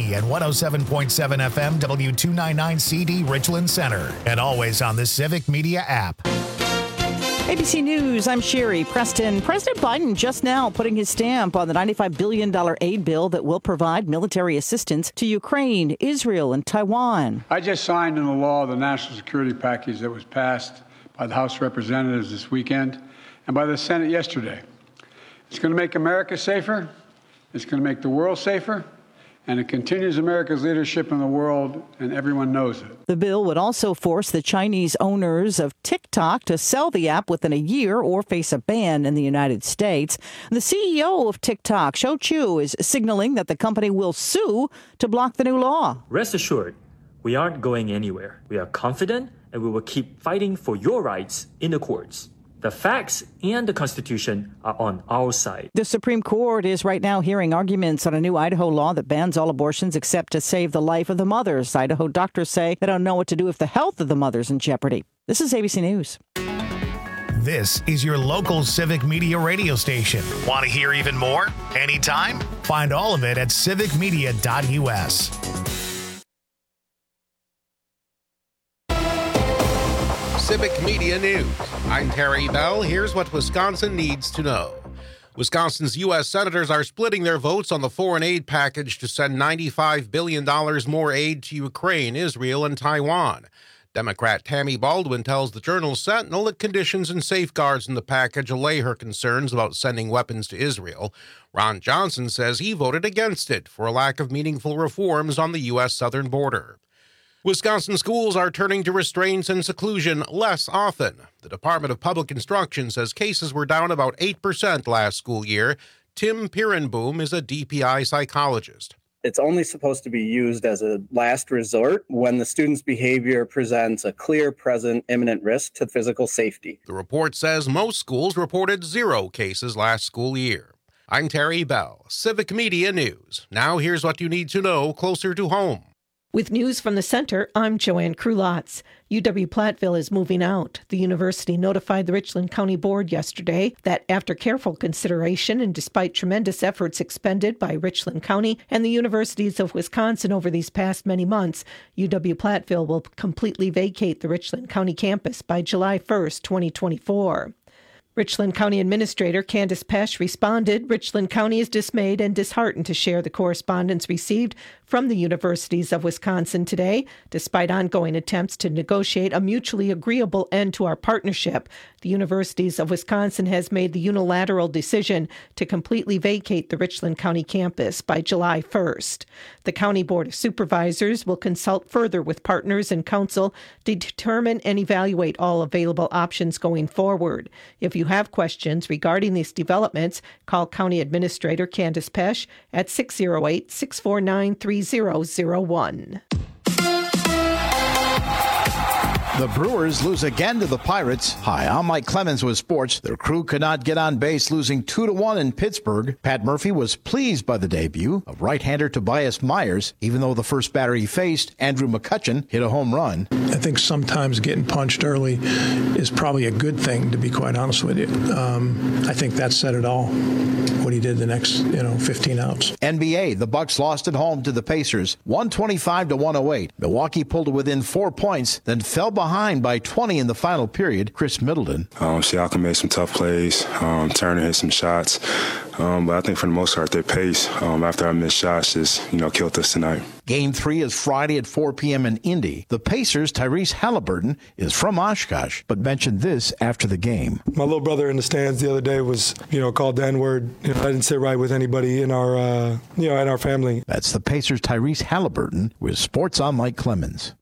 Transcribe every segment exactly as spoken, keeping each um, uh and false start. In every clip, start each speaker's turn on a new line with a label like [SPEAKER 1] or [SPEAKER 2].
[SPEAKER 1] D and one oh seven point seven F M W two ninety-nine C D Richland Center. And always on the Civic Media app.
[SPEAKER 2] A B C News, I'm Sherry Preston. President Biden just now putting his stamp on the ninety-five billion dollars aid bill that will provide military assistance to Ukraine, Israel, and Taiwan.
[SPEAKER 3] I just signed into law the national security package that was passed by the House of Representatives this weekend and by the Senate yesterday. It's going to make America safer, it's going to make the world safer, and it continues America's leadership in the world, and everyone knows it.
[SPEAKER 2] The bill would also force the Chinese owners of TikTok to sell the app within a year or face a ban in the United States. The C E O of TikTok, Shou Chew, is signaling that the company will sue to block the new law.
[SPEAKER 4] Rest assured, we aren't going anywhere. We are confident, and we will keep fighting for your rights in the courts. The facts and the Constitution are on our side.
[SPEAKER 2] The Supreme Court is right now hearing arguments on a new Idaho law that bans all abortions except to save the life of the mothers. Idaho doctors say they don't know what to do if the health of the mother's in jeopardy. This is A B C News.
[SPEAKER 1] This is your local Civic Media radio station. Want to hear even more? Anytime? Find all of it at civic media dot U S.
[SPEAKER 5] Civic Media News. I'm Terry Bell. Here's what Wisconsin needs to know. Wisconsin's U S senators are splitting their votes on the foreign aid package to send ninety-five billion dollars more aid to Ukraine, Israel, and Taiwan. Democrat Tammy Baldwin tells the Journal Sentinel that conditions and safeguards in the package allay her concerns about sending weapons to Israel. Ron Johnson says he voted against it for a lack of meaningful reforms on the U S southern border. Wisconsin schools are turning to restraints and seclusion less often. The Department of Public Instruction says cases were down about eight percent last school year. Tim Pirenboom is a D P I psychologist.
[SPEAKER 6] It's only supposed to be used as a last resort when the student's behavior presents a clear, present, imminent risk to physical safety.
[SPEAKER 5] The report says most schools reported zero cases last school year. I'm Terry Bell, Civic Media News. Now here's what you need to know closer to home.
[SPEAKER 7] With news from the center, I'm Joanne Krulotz. U W-Platteville is moving out. The university notified the Richland County Board yesterday that after careful consideration and despite tremendous efforts expended by Richland County and the universities of Wisconsin over these past many months, U W-Platteville will completely vacate the Richland County campus by July first, twenty twenty-four. Richland County Administrator Candace Pesch responded, Richland County is dismayed and disheartened to share the correspondence received from the universities of Wisconsin today. Despite ongoing attempts to negotiate a mutually agreeable end to our partnership, the universities of Wisconsin has made the unilateral decision to completely vacate the Richland County campus by July first. The County Board of Supervisors will consult further with partners and council to determine and evaluate all available options going forward. If you have questions regarding these developments, call County Administrator Candace Pesch at six oh eight, six four nine, three oh oh one.
[SPEAKER 8] The Brewers lose again to the Pirates. Hi, I'm Mike Clemens with sports. Their crew could not get on base, losing two to one in Pittsburgh. Pat Murphy was pleased by the debut of right-hander Tobias Myers, even though the first batter he faced, Andrew McCutchen, hit a home run.
[SPEAKER 9] I think sometimes getting punched early is probably a good thing, to be quite honest with you. Um, I think that said it all, what he did the next, you know, fifteen outs.
[SPEAKER 8] N B A, the Bucks lost at home to the Pacers, one twenty-five to one oh eight. Milwaukee pulled it within four points, then fell behind by twenty in the final period. Chris Middleton.
[SPEAKER 10] Um, Siakam made some tough plays. Um, Turner hit some shots. Um, but I think for the most part, their pace um, after our missed shots just, you know, killed us tonight.
[SPEAKER 8] Game three is Friday at four p.m. in Indy. The Pacers' Tyrese Halliburton is from Oshkosh, but mentioned this after the game.
[SPEAKER 11] My little brother in the stands the other day was, you know, called the N-word. You know, I didn't sit right with anybody in our, uh, you know, in our family.
[SPEAKER 8] That's the Pacers' Tyrese Halliburton with Sports on Mike Clemens.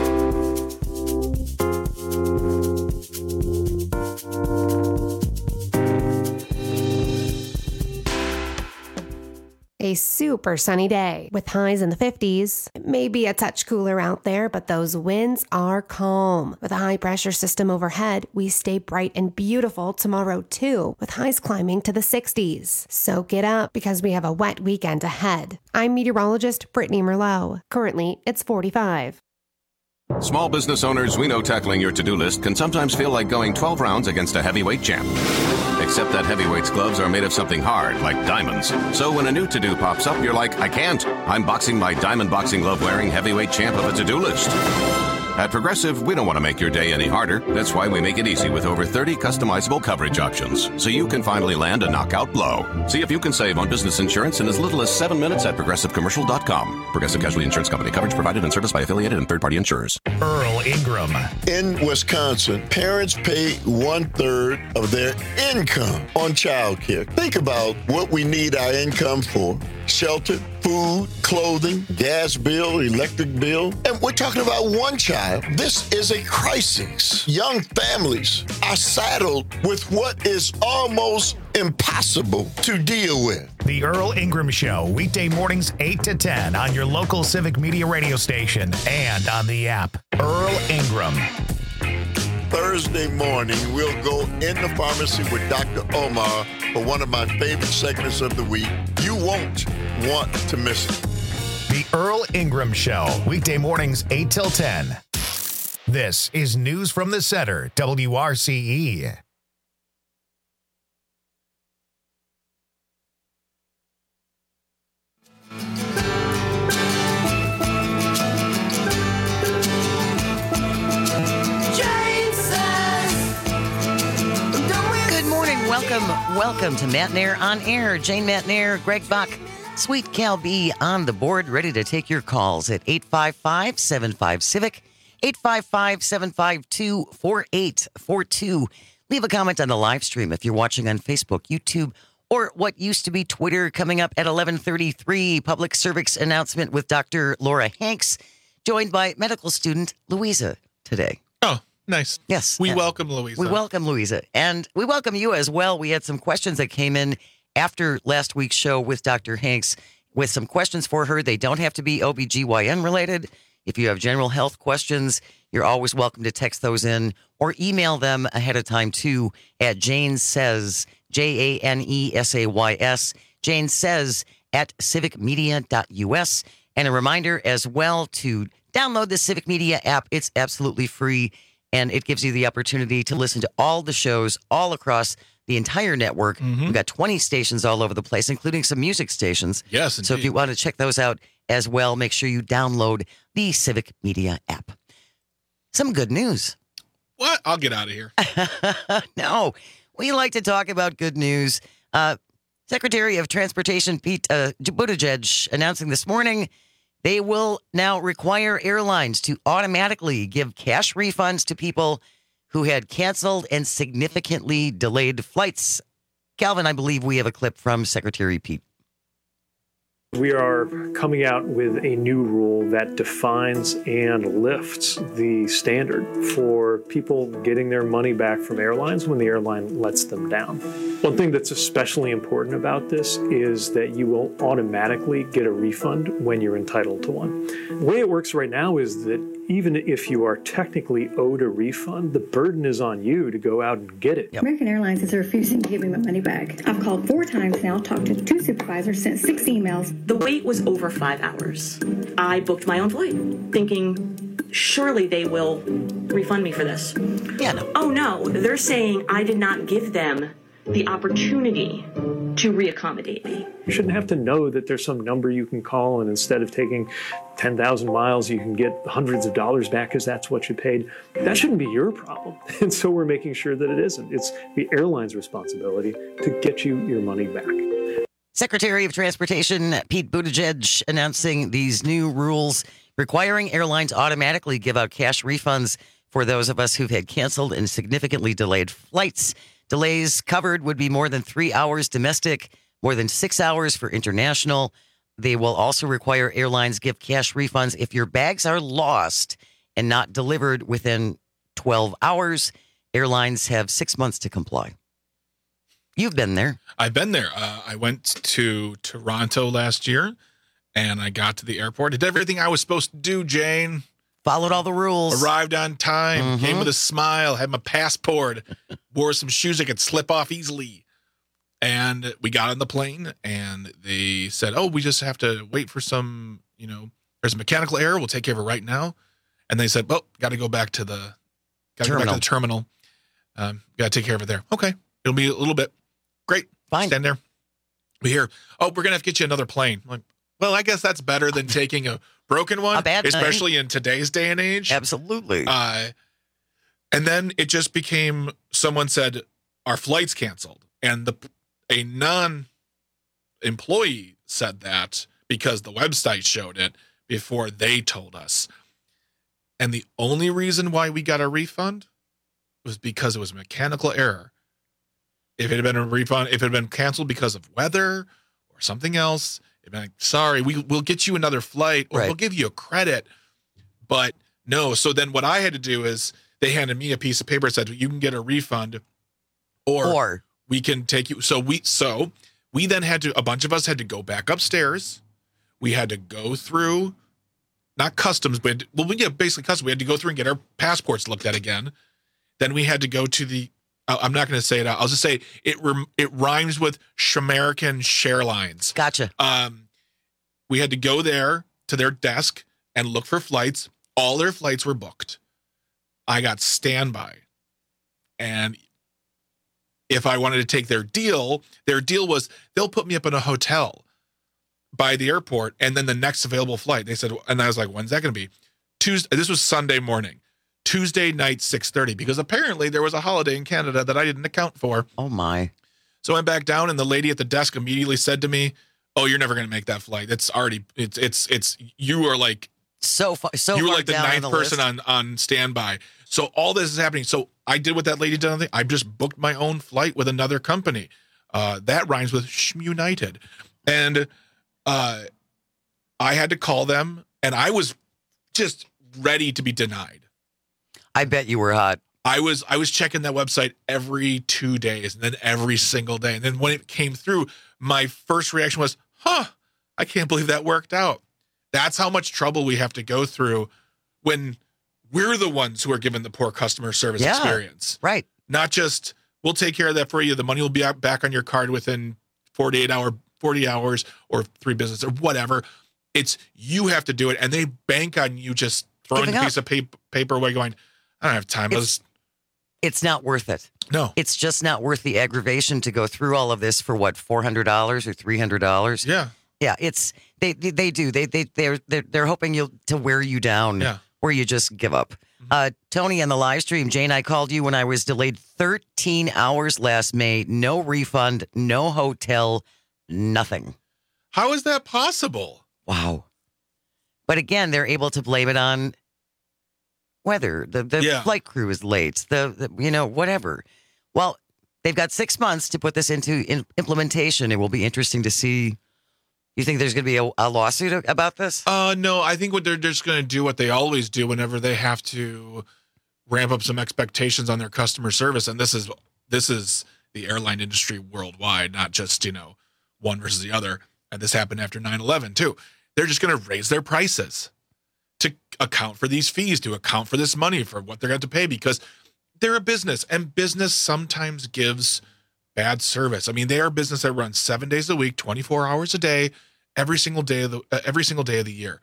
[SPEAKER 12] A super sunny day with highs in the fifties. It may be a touch cooler out there, but those winds are calm. With a high pressure system overhead, we stay bright and beautiful tomorrow too, with highs climbing to the sixties. Soak it up because we have a wet weekend ahead. I'm meteorologist Brittany Merlot. Currently, it's forty-five.
[SPEAKER 13] Small business owners, we know tackling your to-do list can sometimes feel like going twelve rounds against a heavyweight champ. Except that heavyweight's gloves are made of something hard, like diamonds. So when a new to-do pops up, you're like, I can't. I'm boxing my diamond boxing glove-wearing heavyweight champ of a to-do list. At Progressive, we don't want to make your day any harder. That's why we make it easy with over thirty customizable coverage options, so you can finally land a knockout blow. See if you can save on business insurance in as little as seven minutes at progressive commercial dot com. Progressive Casualty Insurance Company. Coverage provided and serviced by affiliated and third-party insurers.
[SPEAKER 1] Earl Ingram.
[SPEAKER 14] In Wisconsin, parents pay one-third of their income on child care. Think about what we need our income for. Shelter, food, clothing, gas bill, electric bill. And we're talking about one child. This is a crisis. Young families are saddled with what is almost impossible to deal with.
[SPEAKER 1] The Earl Ingram Show, weekday mornings eight to ten on your local Civic Media radio station and on the app. Earl Ingram.
[SPEAKER 14] Thursday morning, we'll go in the pharmacy with Doctor Omar for one of my favorite segments of the week. You won't want to miss it.
[SPEAKER 1] The Earl Ingram Show, weekday mornings eight till ten. This is News from the Center, W R C E.
[SPEAKER 15] Welcome, welcome to Matt Nair on Air. Jane Matt Nair, Greg Buck, Sweet Cal B on the board, ready to take your calls at eight five five, seven five, Civic, eight five five, seven five two, four eight four two. Leave a comment on the live stream if you're watching on Facebook, YouTube, or what used to be Twitter. Coming up at eleven thirty-three, public service announcement with Doctor Laura Hanks, joined by medical student Louisa today.
[SPEAKER 16] Oh, nice.
[SPEAKER 15] Yes.
[SPEAKER 16] We
[SPEAKER 15] and
[SPEAKER 16] welcome Louisa.
[SPEAKER 15] We welcome Louisa. And we welcome you as well. We had some questions that came in after last week's show with Doctor Hanks with some questions for her. They don't have to be O B G Y N related. If you have general health questions, you're always welcome to text those in or email them ahead of time too at Jane Says, J A N E S A Y S, Jane Says at civic media dot U S. And a reminder as well to download the Civic Media app. It's absolutely free. And it gives you the opportunity to listen to all the shows all across the entire network. Mm-hmm. We've got twenty stations all over the place, including some music stations.
[SPEAKER 16] Yes,
[SPEAKER 15] indeed. So if you want to check those out as well, make sure you download the Civic Media app. Some good news.
[SPEAKER 16] What? I'll get out of here.
[SPEAKER 15] No, we like to talk about good news. Uh, Secretary of Transportation Pete uh, Buttigieg announcing this morning they will now require airlines to automatically give cash refunds to people who had canceled and significantly delayed flights. Calvin, I believe we have a clip from Secretary Pete.
[SPEAKER 17] We are coming out with a new rule that defines and lifts the standard for people getting their money back from airlines when the airline lets them down. One thing that's especially important about this is that you will automatically get a refund when you're entitled to one. The way it works right now is that even if you are technically owed a refund, the burden is on you to go out and get it.
[SPEAKER 18] Yep. American Airlines is refusing to give me my money back. I've called four times now, talked to two supervisors, sent six emails.
[SPEAKER 19] The wait was over five hours. I booked my own flight, thinking surely they will refund me for this.
[SPEAKER 15] Yeah, no.
[SPEAKER 19] Oh, no. They're saying I did not give them the opportunity to reaccommodate me.
[SPEAKER 17] You shouldn't have to know that there's some number you can call, and instead of taking ten thousand miles, you can get hundreds of dollars back because that's what you paid. That shouldn't be your problem. And so we're making sure that it isn't. It's the airline's responsibility to get you your money back.
[SPEAKER 15] Secretary of Transportation Pete Buttigieg announcing these new rules requiring airlines automatically give out cash refunds for those of us who've had canceled and significantly delayed flights. Delays covered would be more than three hours domestic, more than six hours for international. They will also require airlines give cash refunds if your bags are lost and not delivered within twelve hours. Airlines have six months to comply. You've been there.
[SPEAKER 16] I've been there. Uh, I went to Toronto last year, and I got to the airport. Did everything I was supposed to do, Jane.
[SPEAKER 15] Followed all the rules.
[SPEAKER 16] Arrived on time.
[SPEAKER 15] Mm-hmm.
[SPEAKER 16] Came with a smile. Had my passport. Wore some shoes I could slip off easily. And we got on the plane, and they said, oh, we just have to wait for some, you know, there's a mechanical error. We'll take care of it right now. And they said, well, got to go back to the, got to go back to the terminal. Um, got to take care of it there. Okay. It'll be a little bit. Great.
[SPEAKER 15] Fine.
[SPEAKER 16] Stand there. We hear, oh, we're going to have to get you another plane. I'm like, well, I guess that's better than taking a broken one,
[SPEAKER 15] a bad
[SPEAKER 16] especially
[SPEAKER 15] thing.
[SPEAKER 16] in today's day and age.
[SPEAKER 15] Absolutely.
[SPEAKER 16] Uh, and then it just became, someone said, our flight's canceled. And the a non-employee said that because the website showed it before they told us. And the only reason why we got a refund was because it was a mechanical error. If it had been a refund, if it had been canceled because of weather or something else, it'd been like, sorry, we, we'll get you another flight or
[SPEAKER 15] Right.
[SPEAKER 16] we'll give you a credit. But no. So then what I had to do is they handed me a piece of paper that said, you can get a refund or,
[SPEAKER 15] Or.
[SPEAKER 16] we can take you. So we, so we then had to, a bunch of us had to go back upstairs. We had to go through, not customs, but well, we get basically customs. We had to go through and get our passports looked at again. Then we had to go to the, I'm not going to say it out. I'll just say it it rhymes with Shamerican Sharelines.
[SPEAKER 15] Gotcha.
[SPEAKER 16] Um, we had to go there to their desk and look for flights. All their flights were booked. I got standby. And if I wanted to take their deal, their deal was they'll put me up in a hotel by the airport and then the next available flight. They said, and I was like, when's that going to be? Tuesday. This was Sunday morning. Tuesday night, six thirty, because apparently there was a holiday in Canada that I didn't account for.
[SPEAKER 15] Oh, my.
[SPEAKER 16] So I went back down, and the lady at the desk immediately said to me, oh, you're never going to make that flight. It's already, it's, it's, it's, you are like,
[SPEAKER 15] so far, so
[SPEAKER 16] you were
[SPEAKER 15] far
[SPEAKER 16] like the
[SPEAKER 15] down
[SPEAKER 16] ninth
[SPEAKER 15] on the
[SPEAKER 16] person
[SPEAKER 15] list.
[SPEAKER 16] on, on standby. So all this is happening. So I did what that lady did. On the, I just booked my own flight with another company. Uh, that rhymes with Schmunited. And uh, I had to call them, and I was just ready to be denied.
[SPEAKER 15] I bet you were hot.
[SPEAKER 16] I was I was checking that website every two days and then every single day. And then when it came through, my first reaction was, huh, I can't believe that worked out. That's how much trouble we have to go through when we're the ones who are given the poor customer service
[SPEAKER 15] Yeah,
[SPEAKER 16] experience.
[SPEAKER 15] Right.
[SPEAKER 16] Not just, we'll take care of that for you. The money will be out- back on your card within forty-eight hour, forty hours or three business or whatever. It's you have to do it. And they bank on you just throwing
[SPEAKER 15] Giving
[SPEAKER 16] a
[SPEAKER 15] up.
[SPEAKER 16] piece of paper, paper away going, I don't have time.
[SPEAKER 15] It's-
[SPEAKER 16] Let's,
[SPEAKER 15] It's not worth it.
[SPEAKER 16] No.
[SPEAKER 15] It's just not worth the aggravation to go through all of this for what, four hundred dollars or three hundred dollars?
[SPEAKER 16] Yeah.
[SPEAKER 15] Yeah, it's they they, they do. They they they're, they're they're hoping you to wear you down
[SPEAKER 16] Yeah.
[SPEAKER 15] where you just give up. Uh, Tony, on the live stream, Jane, I called you when I was delayed thirteen hours last May. No refund, no hotel, nothing.
[SPEAKER 16] How is that possible?
[SPEAKER 15] Wow. But again, they're able to blame it on weather. The the
[SPEAKER 16] Yeah.
[SPEAKER 15] flight crew is late. The, the you know whatever. Well, they've got six months to put this into in, implementation. It will be interesting to see. You think there's going to be a, a lawsuit about this?
[SPEAKER 16] Uh, no, I think what they're just going to do what they always do whenever they have to ramp up some expectations on their customer service. And this is this is the airline industry worldwide, not just, you know, one versus the other. And this happened after nine eleven too. They're just going to raise their prices to account for these fees, to account for this money, for what they're going to pay, because they're a business, and business sometimes gives bad service. I mean, they are a business that runs seven days a week, twenty-four hours a day, every single day of the uh, every single day of the year.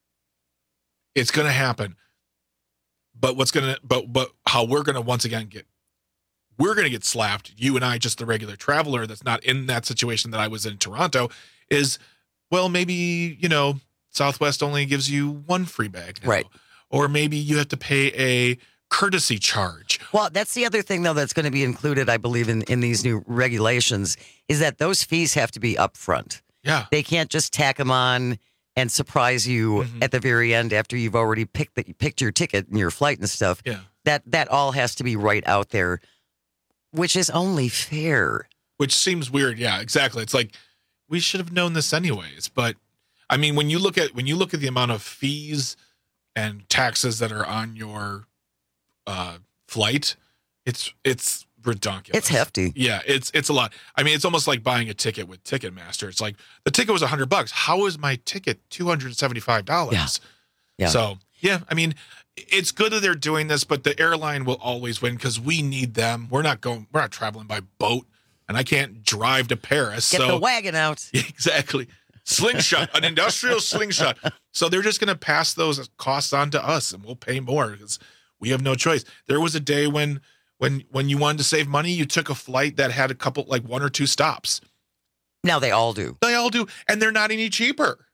[SPEAKER 16] It's going to happen. But what's going to but but how we're going to once again get we're going to get slapped, you and I, just the regular traveler that's not in that situation that I was in Toronto, is, well, maybe, you know, Southwest only gives you one free bag now.
[SPEAKER 15] Right.
[SPEAKER 16] Or maybe you have to pay a courtesy charge.
[SPEAKER 15] Well, that's the other thing, though, that's going to be included, I believe, in, in these new regulations, is that those fees have to be upfront.
[SPEAKER 16] Yeah.
[SPEAKER 15] They can't just tack them on and surprise you
[SPEAKER 16] Mm-hmm.
[SPEAKER 15] at the very end after you've already picked the, picked your ticket and your flight and stuff.
[SPEAKER 16] Yeah.
[SPEAKER 15] That that all has to be right out there, which is only fair.
[SPEAKER 16] Which seems weird. Yeah, exactly. It's like, we should have known this anyways. But I mean, when you look at when you look at the amount of fees and taxes that are on your uh, flight, it's it's redonkulous.
[SPEAKER 15] It's hefty.
[SPEAKER 16] Yeah, it's it's a lot. I mean, it's almost like buying a ticket with Ticketmaster. It's like, the ticket was a hundred bucks. How is my ticket two hundred and seventy five dollars?
[SPEAKER 15] Yeah. Yeah.
[SPEAKER 16] So yeah, I mean, it's good that they're doing this, but the airline will always win because we need them. We're not going. We're not traveling by boat, and I can't drive to Paris.
[SPEAKER 15] Get
[SPEAKER 16] so
[SPEAKER 15] the wagon out.
[SPEAKER 16] exactly. Slingshot, an industrial slingshot. So they're just going to pass those costs on to us, and we'll pay more because we have no choice. There was a day when when when you wanted to save money, you took a flight that had a couple, like one or two stops.
[SPEAKER 15] Now they all do.
[SPEAKER 16] They all do, and they're not any cheaper.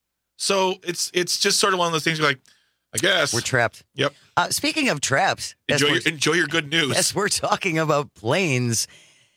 [SPEAKER 16] So it's it's just sort of one of those things you're like, I guess.
[SPEAKER 15] We're trapped.
[SPEAKER 16] Yep.
[SPEAKER 15] Uh, speaking of traps.
[SPEAKER 16] Enjoy your, enjoy your good news.
[SPEAKER 15] As we're talking about planes,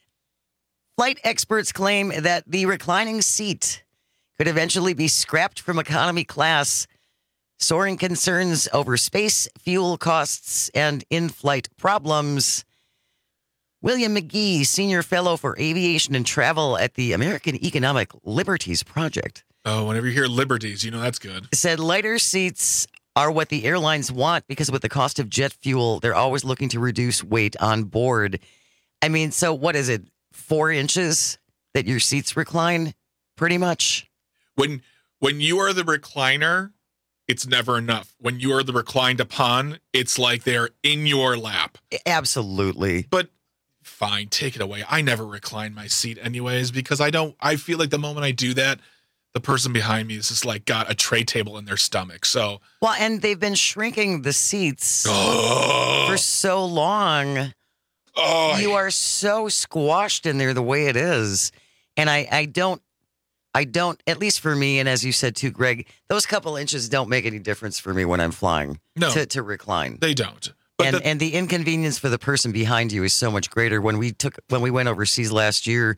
[SPEAKER 15] flight experts claim that the reclining seat could eventually be scrapped from economy class. Soaring concerns over space, fuel costs, and in-flight problems. William McGee, Senior Fellow for Aviation and Travel at the American Economic Liberties Project.
[SPEAKER 16] Oh, whenever you hear liberties, you know that's good.
[SPEAKER 15] Said lighter seats are what the airlines want because with the cost of jet fuel, they're always looking to reduce weight on board. I mean, so what is it? Four inches that your seats recline, pretty much?
[SPEAKER 16] When when you are the recliner, it's never enough. When you are the reclined upon, it's like they're in your lap.
[SPEAKER 15] Absolutely.
[SPEAKER 16] But fine, take it away. I never recline my seat anyways because I don't, I feel like the moment I do that, the person behind me is just like got a tray table in their stomach. So,
[SPEAKER 15] well, and they've been shrinking the seats oh. for so long.
[SPEAKER 16] Oh,
[SPEAKER 15] you are so squashed in there the way it is. And I, I don't, I don't, at least for me, and as you said too, Greg, those couple inches don't make any difference for me when I'm flying
[SPEAKER 16] no,
[SPEAKER 15] to, to recline.
[SPEAKER 16] They don't.
[SPEAKER 15] But and the, and the inconvenience for the person behind you is so much greater. When we took when we went overseas last year,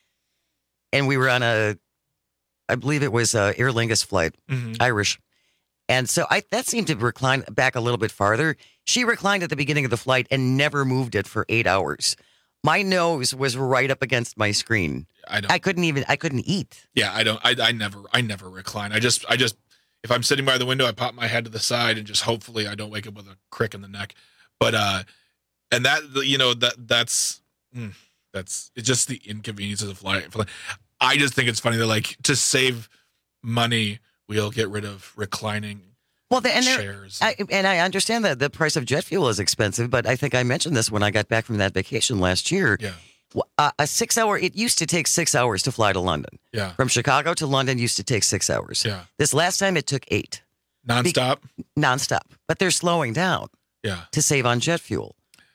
[SPEAKER 15] and we were on a, I believe it was a Aer Lingus flight, mm-hmm. Irish, and so I that seemed to recline back a little bit farther. She reclined at the beginning of the flight and never moved it for eight hours. My nose was right up against my screen.
[SPEAKER 16] I don't.
[SPEAKER 15] I couldn't even. I couldn't eat.
[SPEAKER 16] Yeah, I don't. I, I never. I never recline. I just. I just. If I'm sitting by the window, I pop my head to the side and just hopefully I don't wake up with a crick in the neck. But uh, and that you know that that's mm, that's it's just the inconvenience of the flight. I just think it's funny that like to save money, we'll get rid of reclining.
[SPEAKER 15] Well, the, and
[SPEAKER 16] chairs.
[SPEAKER 15] I, and I understand that the price of jet fuel is expensive, but I think I mentioned this when I got back from that vacation last year.
[SPEAKER 16] Yeah.
[SPEAKER 15] Uh, a six hour, it used to take six hours to fly to London.
[SPEAKER 16] Yeah.
[SPEAKER 15] From Chicago to London used to take six hours.
[SPEAKER 16] Yeah.
[SPEAKER 15] This last time it took eight.
[SPEAKER 16] Nonstop?
[SPEAKER 15] Be- nonstop. But they're slowing down.
[SPEAKER 16] Yeah.
[SPEAKER 15] To save on jet fuel.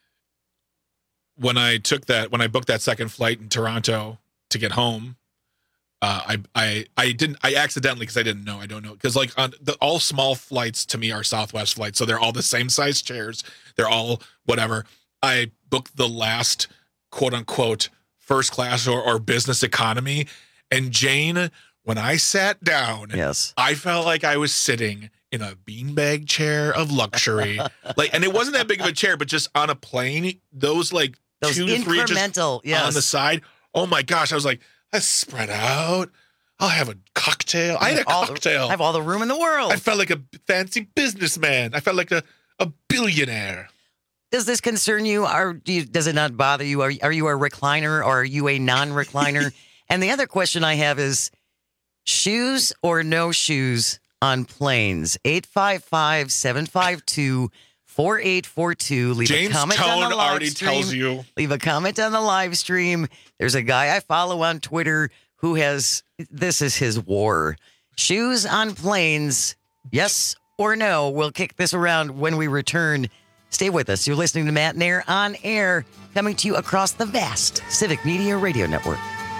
[SPEAKER 16] When I took that, when I booked that second flight in Toronto to get home, Uh, I I I didn't I accidentally because I didn't know I don't know because like on the all small flights to me are Southwest flights, so they're all the same size chairs, they're all whatever. I booked the last quote unquote first class or, or business economy, and Jane, when I sat down,
[SPEAKER 15] yes,
[SPEAKER 16] I felt like I was sitting in a beanbag chair of luxury, like, and it wasn't that big of a chair, but just on a plane, those like
[SPEAKER 15] those
[SPEAKER 16] two to three inches
[SPEAKER 15] yes.
[SPEAKER 16] on the side. Oh my gosh, I was like. Let's spread out. I'll have a cocktail. I had a
[SPEAKER 15] all
[SPEAKER 16] cocktail.
[SPEAKER 15] The, I have all the room in the world.
[SPEAKER 16] I felt like a fancy businessman. I felt like a, a billionaire.
[SPEAKER 15] Does this concern you? Or do you, does it not bother you? Are, are you a recliner or are you a non-recliner? And the other question I have is shoes or no shoes on planes? eight five five, seven five two, four eight four two. Leave
[SPEAKER 16] James
[SPEAKER 15] a comment
[SPEAKER 16] Tone
[SPEAKER 15] on the live
[SPEAKER 16] already
[SPEAKER 15] stream.
[SPEAKER 16] tells you.
[SPEAKER 15] Leave a comment on the live stream. There's a guy I follow on Twitter who has, this is his war. Shoes on planes, yes or no? We'll kick this around when we return. Stay with us. You're listening to Matt and Air on air, coming to you across the vast Civic Media Radio Network.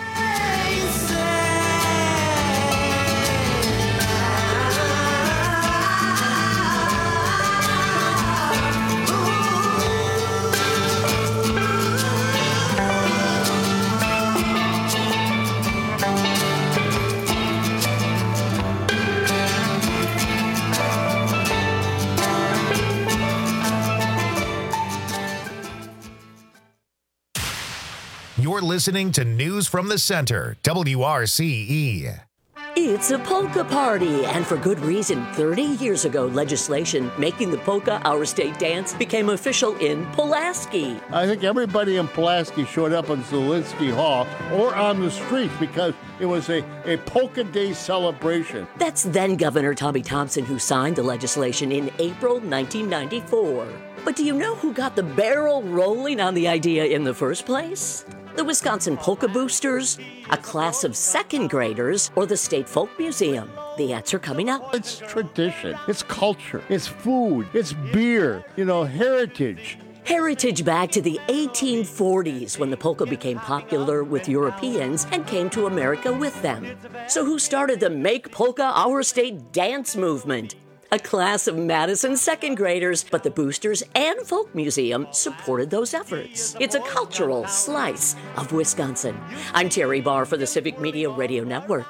[SPEAKER 1] You're listening to News from the Center, W R C E.
[SPEAKER 20] It's a polka party, and for good reason. thirty years ago, legislation making the polka our state dance became official in Pulaski.
[SPEAKER 21] I think everybody in Pulaski showed up in Zielinski Hall or on the streets because it was a, a polka day celebration.
[SPEAKER 20] That's then Governor Tommy Thompson who signed the legislation in April nineteen ninety-four. But do you know who got the barrel rolling on the idea in the first place? The Wisconsin Polka Boosters, a class of second graders, or the State Folk Museum. The The answer coming up.
[SPEAKER 21] It's tradition. It's culture. It's food. It's beer. You know, heritage.
[SPEAKER 20] Heritage back to the eighteen forties when the polka became popular with Europeans and came to America with them. So who started the Make Polka Our State dance movement? A class of Madison second graders, but the Boosters and Folk Museum supported those efforts. It's a cultural slice of Wisconsin. I'm Terry Barr for the Civic Media Radio Network.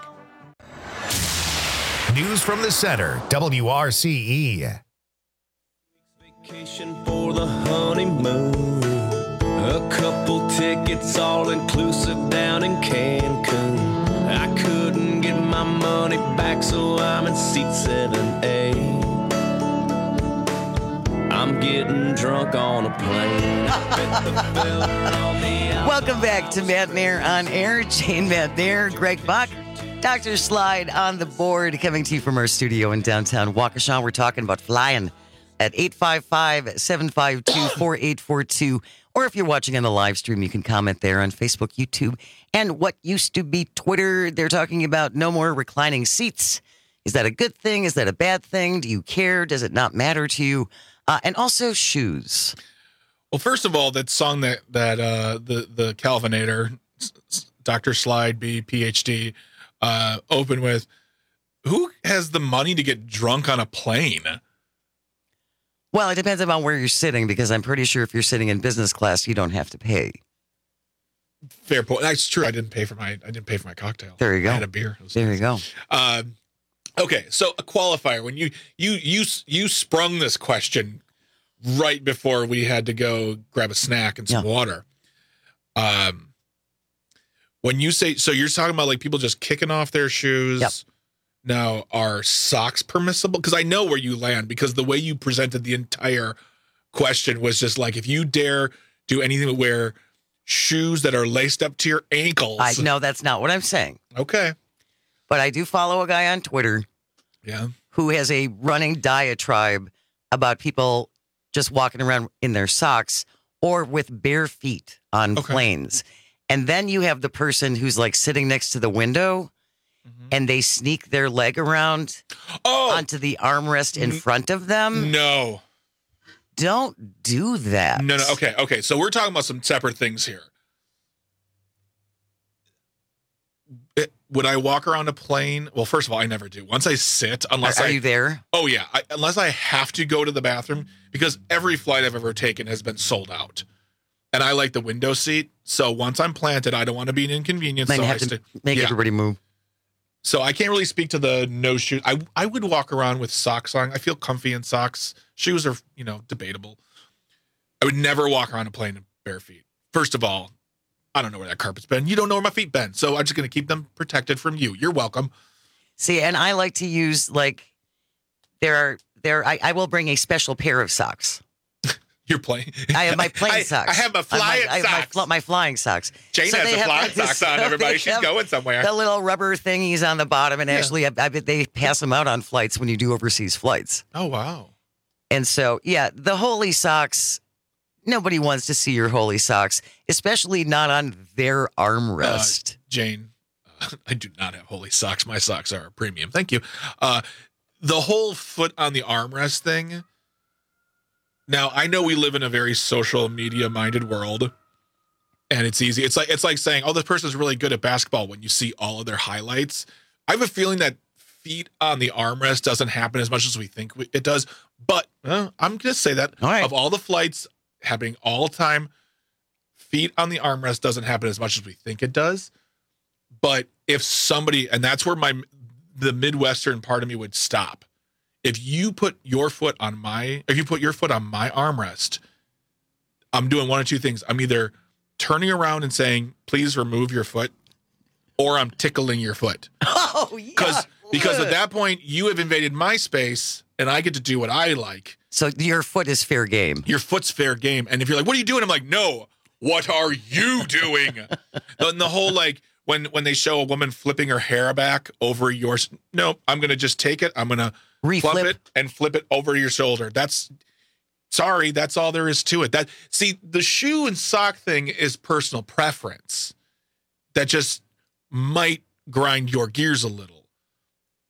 [SPEAKER 1] News from the center, W R C E.
[SPEAKER 3] Vacation for the honeymoon. A couple tickets all inclusive down in Cancun. I couldn't get my money back, so I'm in seat seven A. I'm getting drunk on a plane. I bet the fella on the
[SPEAKER 15] Welcome back to Matt Nair on Air. Jane Matt Nair, Greg Buck, Doctor Slide on the board, coming to you from our studio in downtown Waukesha. We're talking about flying at eight five five, seven five two, four eight four two. Or if you're watching on the live stream, you can comment there on Facebook, YouTube, and what used to be Twitter. They're talking about no more reclining seats. Is that a good thing? Is that a bad thing? Do you care? Does it not matter to you? Uh, and also shoes.
[SPEAKER 16] Well, first of all, that song that that uh, the the Calvinator, Doctor Slide B, P H D, uh, opened with, who has the money to get drunk on a plane?
[SPEAKER 15] Well, it depends upon where you're sitting, because I'm pretty sure if you're sitting in business class, you don't have to pay.
[SPEAKER 16] Fair point. That's true. I didn't pay for my I didn't pay for my cocktail.
[SPEAKER 15] There you go.
[SPEAKER 16] I had a beer.
[SPEAKER 15] There you go.
[SPEAKER 16] Um, okay, so a qualifier. When you you you you sprung this question right before we had to go grab a snack and some yeah. water. Um, when you say, so you're talking about like people just kicking off their shoes.
[SPEAKER 15] Yep.
[SPEAKER 16] Now, are socks permissible? Because I know where you land, because the way you presented the entire question was just like, if you dare do anything but wear shoes that are laced up to your ankles.
[SPEAKER 15] I know that's not what I'm saying.
[SPEAKER 16] Okay.
[SPEAKER 15] But I do follow a guy on Twitter
[SPEAKER 16] yeah.
[SPEAKER 15] who has a running diatribe about people just walking around in their socks or with bare feet on okay. planes. And then you have the person who's like sitting next to the window mm-hmm. and they sneak their leg around
[SPEAKER 16] oh.
[SPEAKER 15] onto the armrest in front of them.
[SPEAKER 16] No.
[SPEAKER 15] Don't do that.
[SPEAKER 16] No, no. Okay, okay. So we're talking about some separate things here. It, would I walk around a plane? Well, first of all, I never do. Once I sit, unless
[SPEAKER 15] are,
[SPEAKER 16] I...
[SPEAKER 15] Are you there?
[SPEAKER 16] Oh, yeah. I, unless I have to go to the bathroom, because every flight I've ever taken has been sold out. And I like the window seat. So once I'm planted, I don't want to be an inconvenience.
[SPEAKER 15] Then
[SPEAKER 16] so
[SPEAKER 15] you have
[SPEAKER 16] I
[SPEAKER 15] to
[SPEAKER 16] st-
[SPEAKER 15] make
[SPEAKER 16] yeah.
[SPEAKER 15] everybody move.
[SPEAKER 16] So I can't really speak to the no shoes. I I would walk around with socks on. I feel comfy in socks. Shoes are, you know, debatable. I would never walk around a plane in bare feet. First of all, I don't know where that carpet's been. You don't know where my feet been. So I'm just going to keep them protected from you. You're welcome.
[SPEAKER 15] See, and I like to use, like, there are, there, I, I will bring a special pair of socks.
[SPEAKER 16] You're playing.
[SPEAKER 15] I have my plane
[SPEAKER 16] I,
[SPEAKER 15] socks.
[SPEAKER 16] I have my flying
[SPEAKER 15] I have my,
[SPEAKER 16] socks.
[SPEAKER 15] I have my, my flying socks.
[SPEAKER 16] Jane
[SPEAKER 15] so
[SPEAKER 16] has the
[SPEAKER 15] have,
[SPEAKER 16] flying socks
[SPEAKER 15] so
[SPEAKER 16] on, everybody. She's going somewhere.
[SPEAKER 15] The little rubber thingies on the bottom. And yeah. actually, I, I bet they pass them out on flights when you do overseas flights.
[SPEAKER 16] Oh, wow.
[SPEAKER 15] And so, yeah, the holy socks, nobody wants to see your holy socks, especially not on their armrest.
[SPEAKER 16] Uh, Jane, uh, I do not have holy socks. My socks are a premium. Thank you. Uh, the whole foot on the armrest thing. Now, I know we live in a very social media minded world, and it's easy. It's like it's like saying, oh, this person's really good at basketball when you see all of their highlights. I have a feeling that feet on the armrest doesn't happen as much as we think it does. But uh, I'm going to say that
[SPEAKER 15] all right.
[SPEAKER 16] of all the flights happening all the time, feet on the armrest doesn't happen as much as we think it does. But if somebody, and that's where my the Midwestern part of me would stop. If you put your foot on my, if you put your foot on my armrest, I'm doing one of two things. I'm either turning around and saying, please remove your foot, or I'm tickling your foot.
[SPEAKER 15] Oh, yeah.
[SPEAKER 16] Because because at that point, you have invaded my space, and I get to do what I like.
[SPEAKER 15] So your foot is fair game.
[SPEAKER 16] Your foot's fair game. And if you're like, what are you doing? I'm like, no, what are you doing? And the whole, like, when, when they show a woman flipping her hair back over yours, no, I'm going to just take it. I'm going to
[SPEAKER 15] Reflip.
[SPEAKER 16] flip it and flip it over your shoulder. That's sorry. That's all there is to it. That see, the shoe and sock thing is personal preference that just might grind your gears a little.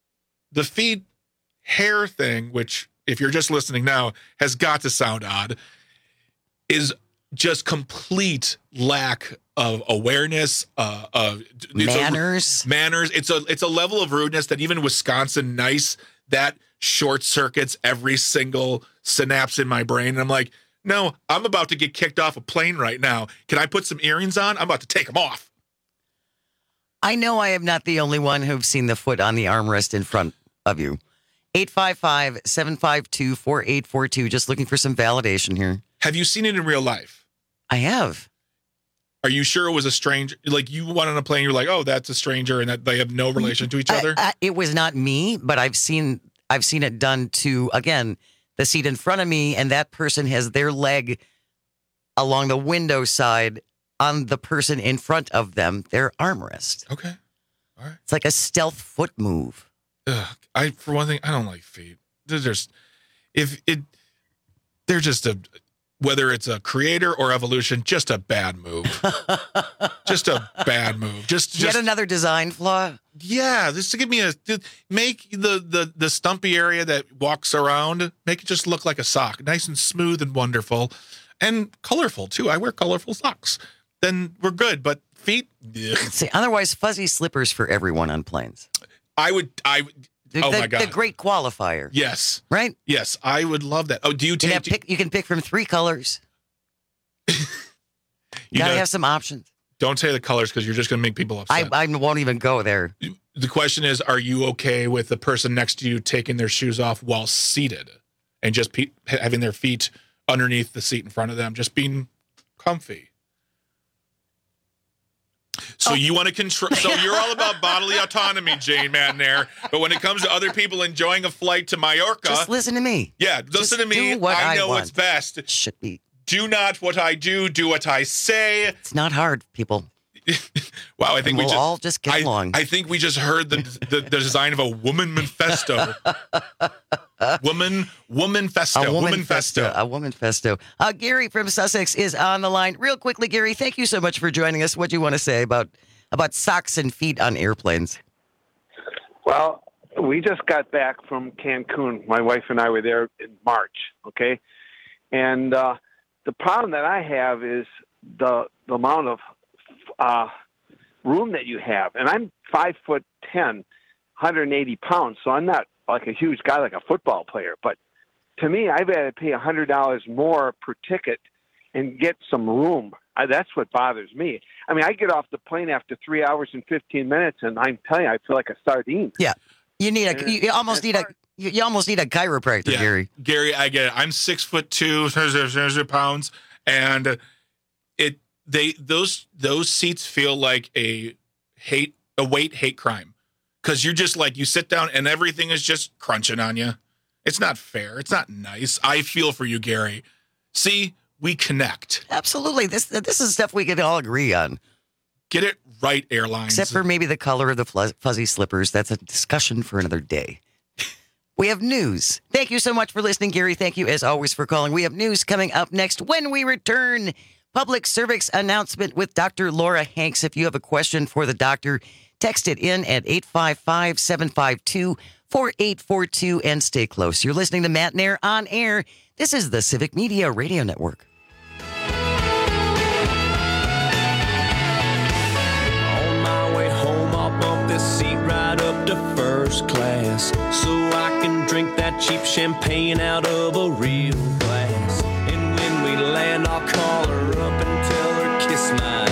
[SPEAKER 16] the feet hair thing, which if you're just listening now has got to sound odd, is just complete lack of awareness, uh, of
[SPEAKER 15] manners.
[SPEAKER 16] A, manners. It's a it's a level of rudeness that even Wisconsin nice that short circuits every single synapse in my brain. And I'm like, no, I'm about to get kicked off a plane right now. Can I put some earrings on? I'm about to take them off.
[SPEAKER 15] I know I am not the only one who've seen the foot on the armrest in front of you. eight five five, seven five two, four eight four two. Just looking for some validation here.
[SPEAKER 16] Have you seen it in real life?
[SPEAKER 15] I have.
[SPEAKER 16] Are you sure it was a stranger? Like you went on a plane, you're like, oh, that's a stranger, and that they have no relation to each other?
[SPEAKER 15] I, I, it was not me, but I've seen I've seen it done to, again, the seat in front of me, and that person has their leg along the window side on the person in front of them, their armrest.
[SPEAKER 16] Okay. All right.
[SPEAKER 15] It's like a stealth foot move.
[SPEAKER 16] Ugh. I, for one thing, I don't like feet. They're just, if it, they're just a, whether it's a creator or evolution, just a bad move. Just a bad move. Just, just
[SPEAKER 15] yet another design flaw.
[SPEAKER 16] Yeah, just to give me a make the the the stumpy area that walks around, make it just look like a sock, nice and smooth and wonderful, and colorful too. I wear colorful socks. Then we're good. But feet, ugh.
[SPEAKER 15] See, otherwise fuzzy slippers for everyone on planes.
[SPEAKER 16] I would. I.
[SPEAKER 15] The,
[SPEAKER 16] oh
[SPEAKER 15] the,
[SPEAKER 16] my god,
[SPEAKER 15] the great qualifier.
[SPEAKER 16] Yes.
[SPEAKER 15] Right.
[SPEAKER 16] Yes, I would love that. Oh, do you take?
[SPEAKER 15] You, pick, you can pick from three colors. you gotta
[SPEAKER 16] know,
[SPEAKER 15] have some options.
[SPEAKER 16] Don't say the colors because you're just going to make people upset.
[SPEAKER 15] I, I won't even go there.
[SPEAKER 16] The question is, are you okay with the person next to you taking their shoes off while seated and just pe- having their feet underneath the seat in front of them, just being comfy? So oh. you want to control, so you're all about bodily autonomy, Jane Madnair. But when it comes to other people enjoying a flight to Mallorca.
[SPEAKER 15] Just listen to me.
[SPEAKER 16] Yeah, listen
[SPEAKER 15] just
[SPEAKER 16] to me.
[SPEAKER 15] What
[SPEAKER 16] I know
[SPEAKER 15] I
[SPEAKER 16] what's best.
[SPEAKER 15] It should be.
[SPEAKER 16] Do not what I do, do what I say.
[SPEAKER 15] It's not hard, people.
[SPEAKER 16] Wow, I think
[SPEAKER 15] and
[SPEAKER 16] we
[SPEAKER 15] we'll
[SPEAKER 16] just
[SPEAKER 15] all just get
[SPEAKER 16] I,
[SPEAKER 15] along.
[SPEAKER 16] I think we just heard the the, the design of a woman manifesto. woman, woman festo,
[SPEAKER 15] a woman,
[SPEAKER 16] woman festo.
[SPEAKER 15] festo, a woman festo. Uh, Gary from Sussex is on the line. Real quickly, Gary, thank you so much for joining us. What do you want to say about about socks and feet on airplanes?
[SPEAKER 4] Well, we just got back from Cancun. My wife and I were there in March. Okay, and uh, the problem that I have is the the amount of uh, room that you have. And I'm five foot ten, one hundred eighty pounds, so I'm not like a huge guy like a football player. But to me, I've had to pay one hundred dollars more per ticket and get some room. I, that's what bothers me. I mean, I get off the plane after three hours and fifteen minutes, and I'm telling you, I feel like a sardine.
[SPEAKER 15] Yeah, you need a. You almost need a. You almost need a chiropractor,
[SPEAKER 16] yeah.
[SPEAKER 15] Gary.
[SPEAKER 16] Gary, I get it. I'm six foot two, pounds, and it they those those seats feel like a hate a weight hate crime because you're just like you sit down and everything is just crunching on you. It's not fair. It's not nice. I feel for you, Gary. See, we connect.
[SPEAKER 15] Absolutely. This this is stuff we can all agree on.
[SPEAKER 16] Get it right, airlines.
[SPEAKER 15] Except for maybe the color of the fuzzy slippers. That's a discussion for another day. We have news. Thank you so much for listening, Gary. Thank you, as always, for calling. We have news coming up next when we return. Public service announcement with Doctor Laura Hanks. If you have a question for the doctor, text it in at eight five five, seven five two, four eight four two and stay close. You're listening to Matt Nair on air. This is the Civic Media Radio Network.
[SPEAKER 3] On my way home, I'll bump this seat right up to first class so I can drink that cheap champagne out of a real glass. And when we land, I'll call her up and tell her kiss my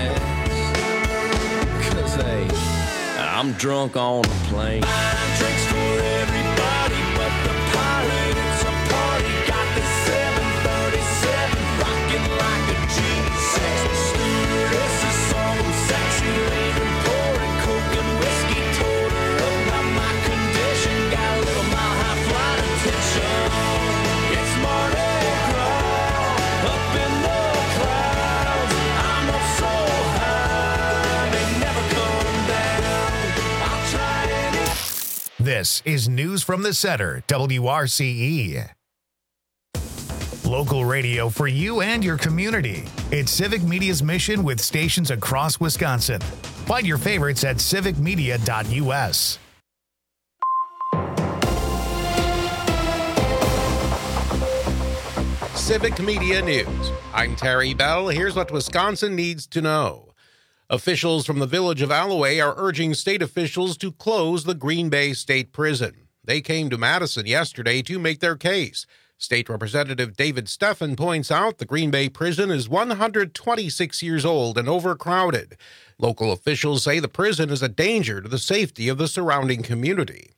[SPEAKER 3] ass. Cause hey, I'm drunk on a plane. Buying drinks for everybody but the pilot. It's a party. Got the seven thirty-seven rocking like a G six. Stewardess is some sexy lady pouring coke and whiskey. Told her about my condition. Got a little mile high flight attention. It's Mardi Gras up in the clouds. I'm up so high they never come down. I'll try any.
[SPEAKER 1] This is News from the Center, W R C E. Local radio for you and your community. It's Civic Media's mission with stations across Wisconsin. Find your favorites at civic media dot U S.
[SPEAKER 5] Civic Media News. I'm Terry Bell. Here's what Wisconsin needs to know. Officials from the village of Alloway are urging state officials to close the Green Bay State Prison. They came to Madison yesterday to make their case. State Representative David Steffen points out the Green Bay prison is one hundred twenty-six years old and overcrowded. Local officials say the prison is a danger to the safety of the surrounding community.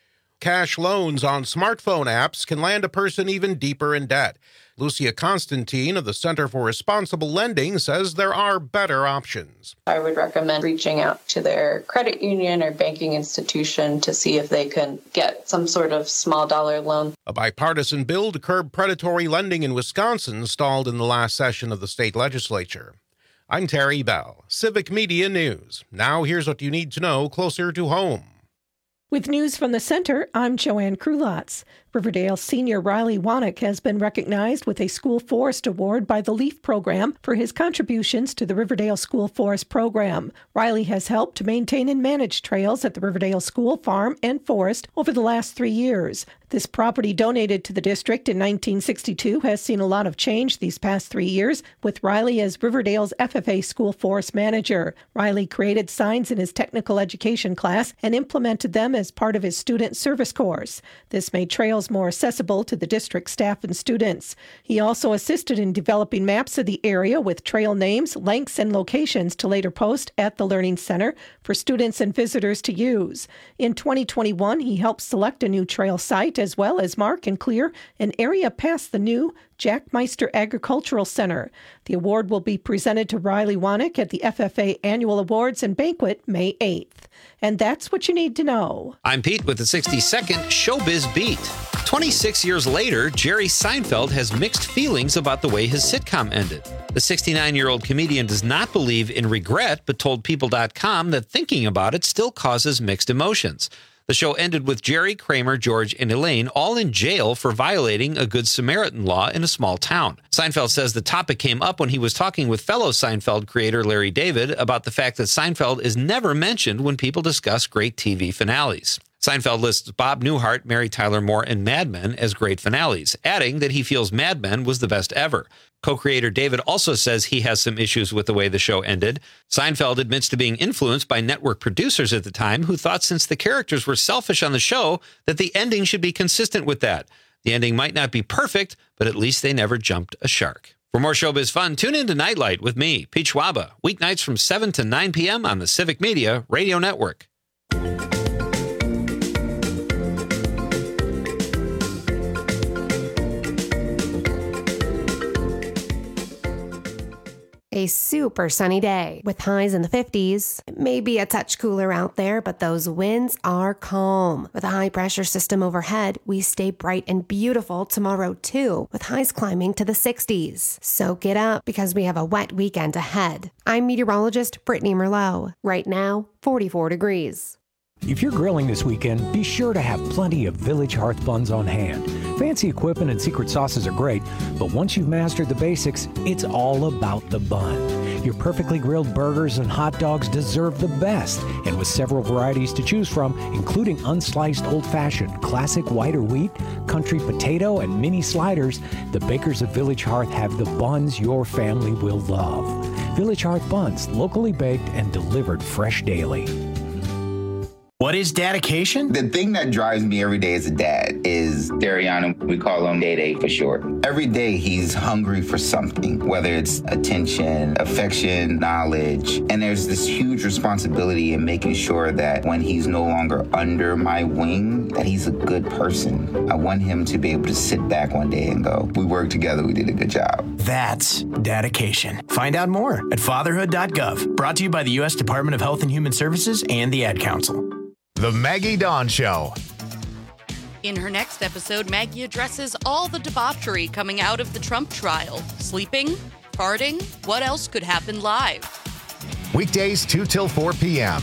[SPEAKER 5] Cash loans on smartphone apps can land a person even deeper in debt. Lucia Constantine of the Center for Responsible Lending says there are better options.
[SPEAKER 2] I would recommend reaching out to their credit union or banking institution to see if they can get some sort of small dollar loan.
[SPEAKER 5] A bipartisan bill to curb predatory lending in Wisconsin stalled in the last session of the state legislature. I'm Terry Bell, Civic Media News. Now here's what you need to know closer to home.
[SPEAKER 7] With news from the center, I'm Joanne Krulotz. Riverdale senior Riley Wanick has been recognized with a School Forest Award by the LEAF program for his contributions to the Riverdale School Forest program. Riley has helped to maintain and manage trails at the Riverdale School, Farm, and Forest over the last three years. This property donated to the district in nineteen sixty-two has seen a lot of change these past three years, with Riley as Riverdale's F F A School Forest Manager. Riley created signs in his technical education class and implemented them as part of his student service course. This made trails more accessible to the district staff and students. He also assisted in developing maps of the area with trail names, lengths, and locations to later post at the Learning Center for students and visitors to use. In twenty twenty-one, he helped select a new trail site as well as mark and clear an area past the new Jack Meister Agricultural Center. The award will be presented to Riley Wanick at the F F A Annual Awards and Banquet May eighth. And that's what you need to know.
[SPEAKER 22] I'm Pete with the sixty-second Showbiz Beat. twenty-six years later, Jerry Seinfeld has mixed feelings about the way his sitcom ended. The sixty-nine-year-old comedian does not believe in regret, but told People dot com that thinking about it still causes mixed emotions. The show ended with Jerry, Kramer, George, and Elaine all in jail for violating a Good Samaritan law in a small town. Seinfeld says the topic came up when he was talking with fellow Seinfeld creator Larry David about the fact that Seinfeld is never mentioned when people discuss great T V finales. Seinfeld lists Bob Newhart, Mary Tyler Moore, and Mad Men as great finales, adding that he feels Mad Men was the best ever. Co-creator David also says he has some issues with the way the show ended. Seinfeld admits to being influenced by network producers at the time who thought since the characters were selfish on the show that the ending should be consistent with that. The ending might not be perfect, but at least they never jumped a shark. For more showbiz fun, tune in to Nightlight with me, Pete Schwaba, weeknights from seven to nine p.m. on the Civic Media Radio Network.
[SPEAKER 12] A super sunny day with highs in the fifties. It may be a touch cooler out there, but those winds are calm. With a high pressure system overhead, we stay bright and beautiful tomorrow too, with highs climbing to the sixties. Soak it up because we have a wet weekend ahead. I'm meteorologist Brittany Merlot. Right now, forty-four degrees.
[SPEAKER 23] If you're grilling this weekend, be sure to have plenty of Village Hearth buns on hand. Fancy equipment and secret sauces are great, but once you've mastered the basics, it's all about the bun. Your perfectly grilled burgers and hot dogs deserve the best, and with several varieties to choose from, including unsliced old-fashioned, classic white or wheat, country potato, and mini sliders, the bakers of Village Hearth have the buns your family will love. Village Hearth buns, locally baked and delivered fresh daily.
[SPEAKER 24] What is dedication? The thing that drives me every day as a dad is Dariana. We call him Day Day for short. Every day he's hungry for something, whether it's attention, affection, knowledge. And there's this huge responsibility in making sure that when he's no longer under my wing, that he's a good person. I want him to be able to sit back one day and go, we worked together, we did a good job.
[SPEAKER 23] That's dedication. Find out more at fatherhood dot gov. Brought to you by the U S Department of Health and Human Services and the Ad Council.
[SPEAKER 1] The Maggie Dawn Show.
[SPEAKER 25] In her next episode, Maggie addresses all the debauchery coming out of the Trump trial. Sleeping? Farting? What else could happen live?
[SPEAKER 1] Weekdays two till four p.m.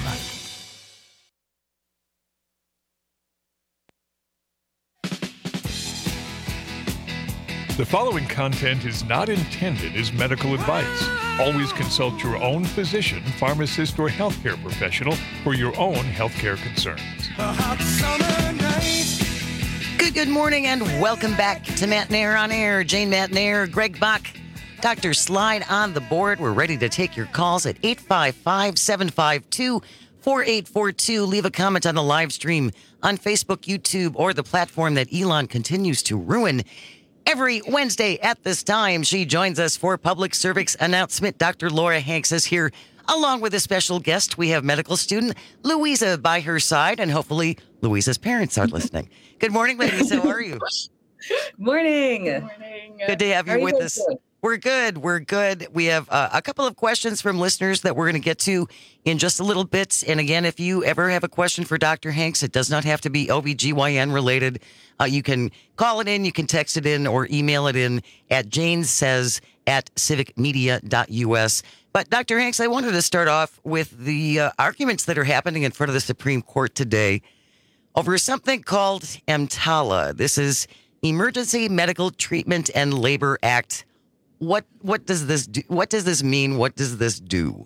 [SPEAKER 26] The following content is not intended as medical advice. Always consult your own physician, pharmacist, or healthcare professional for your own healthcare concerns.
[SPEAKER 27] A hot summer night.
[SPEAKER 28] Good
[SPEAKER 15] you, good morning, and welcome back to Matt Nair on Air. Jane Matt Nair, Greg Bach, Doctor Slide on the board. We're ready to take your calls at eight five five, seven five two, four eight four two. Leave a comment on the live stream on Facebook, YouTube, or the platform that Elon continues to ruin. Every Wednesday at this time, she joins us for public service announcement. Doctor Laura Hanks is here, along with a special guest. We have medical student Louisa by her side, and hopefully Louisa's parents are listening. Good morning, ladies. How are you?
[SPEAKER 6] Good morning. Good morning.
[SPEAKER 15] Good to have you,
[SPEAKER 6] you
[SPEAKER 15] with
[SPEAKER 6] guys
[SPEAKER 15] us.
[SPEAKER 6] doing?
[SPEAKER 15] We're good. We're good. We have uh, a couple of questions from listeners that we're going to get to in just a little bit. And again, if you ever have a question for Doctor Hanks, it does not have to be O B G Y N related. Uh, you can call it in, you can text it in, or email it in at janesays at civic media dot u s. But Doctor Hanks, I wanted to start off with the uh, arguments that are happening in front of the Supreme Court today over something called EMTALA. This is Emergency Medical Treatment and Labor Act. What what does this do? What does this mean? What does this do?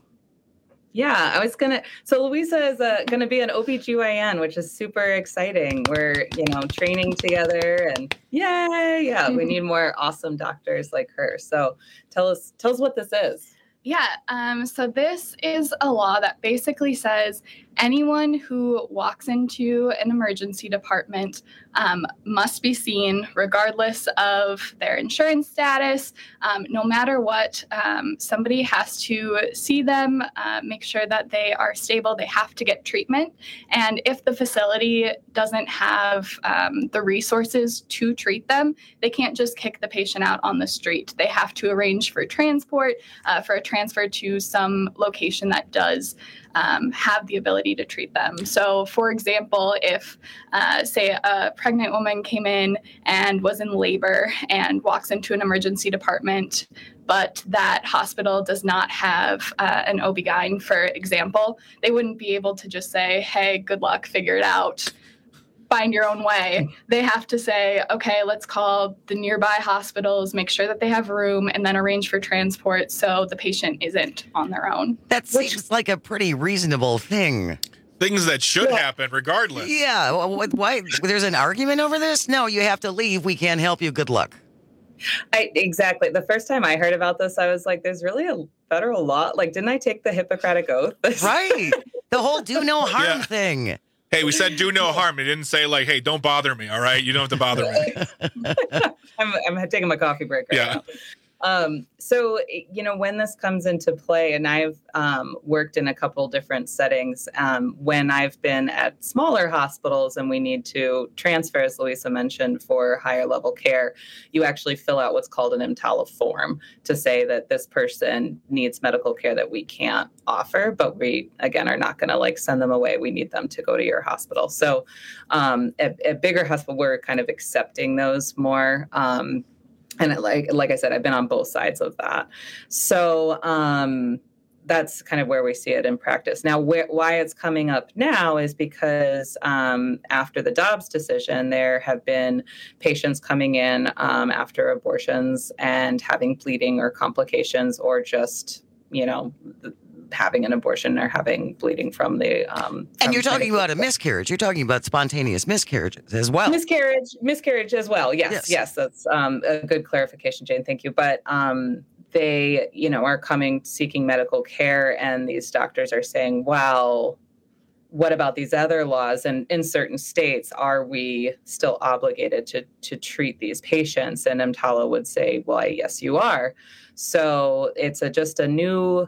[SPEAKER 6] Yeah, I was gonna. So Louisa is uh, gonna be an O B G Y N, which is super exciting. We're you know training together, and yay, yeah, we need more awesome doctors like her. So tell us tell us what this is.
[SPEAKER 8] Yeah, um, so this is a law that basically says anyone who walks into an emergency department um, must be seen regardless of their insurance status. Um, no matter what, um, somebody has to see them, uh, make sure that they are stable. They have to get treatment. And if the facility doesn't have um, the resources to treat them, they can't just kick the patient out on the street. They have to arrange for transport, uh, for a transfer to some location that does um, have the ability to treat them. So, for example, if, uh, say, a pregnant woman came in and was in labor and walks into an emergency department, but that hospital does not have uh, an O B G Y N, for example, they wouldn't be able to just say, hey, good luck, figure it out. Find your own way. They have to say, okay, let's call the nearby hospitals, make sure that they have room, and then arrange for transport so the patient isn't on their own.
[SPEAKER 15] That seems like a pretty reasonable thing.
[SPEAKER 16] Things that should yeah. happen regardless.
[SPEAKER 15] Yeah. Why? There's an argument over this? No, you have to leave. We can't help you. Good luck.
[SPEAKER 6] I, exactly. The first time I heard about this, I was like, there's really a federal law. Like, didn't I take the Hippocratic Oath?
[SPEAKER 15] Right. The whole do no harm yeah. thing.
[SPEAKER 16] Hey, we said do no harm. It didn't say like, hey, don't bother me. All right. You don't have to bother me.
[SPEAKER 6] I'm, I'm taking my coffee break right
[SPEAKER 16] yeah.
[SPEAKER 6] now. Um, so, you know, when this comes into play, and I've um, worked in a couple different settings, um, when I've been at smaller hospitals and we need to transfer, as Louisa mentioned, for higher level care, you actually fill out what's called an EMTALA form to say that this person needs medical care that we can't offer, but we, again, are not going to like send them away. We need them to go to your hospital. So um, at, at bigger hospital, we're kind of accepting those more. Um, And it, like like I said, I've been on both sides of that. So um, that's kind of where we see it in practice. Now, where, why it's coming up now is because um, after the Dobbs decision, there have been patients coming in um, after abortions and having bleeding or complications, or just, you know, having an abortion or having bleeding from the um
[SPEAKER 15] and you're talking about a miscarriage. You're talking about spontaneous miscarriages as well.
[SPEAKER 6] Miscarriage, miscarriage as well. Yes, yes, yes that's um, a good clarification, Jane. Thank you. But um, they, you know, are coming seeking medical care, and these doctors are saying, "Well, what about these other laws? And in certain states, are we still obligated to to treat these patients?" And EMTALA would say, "Well, yes, you are." So it's a, just a new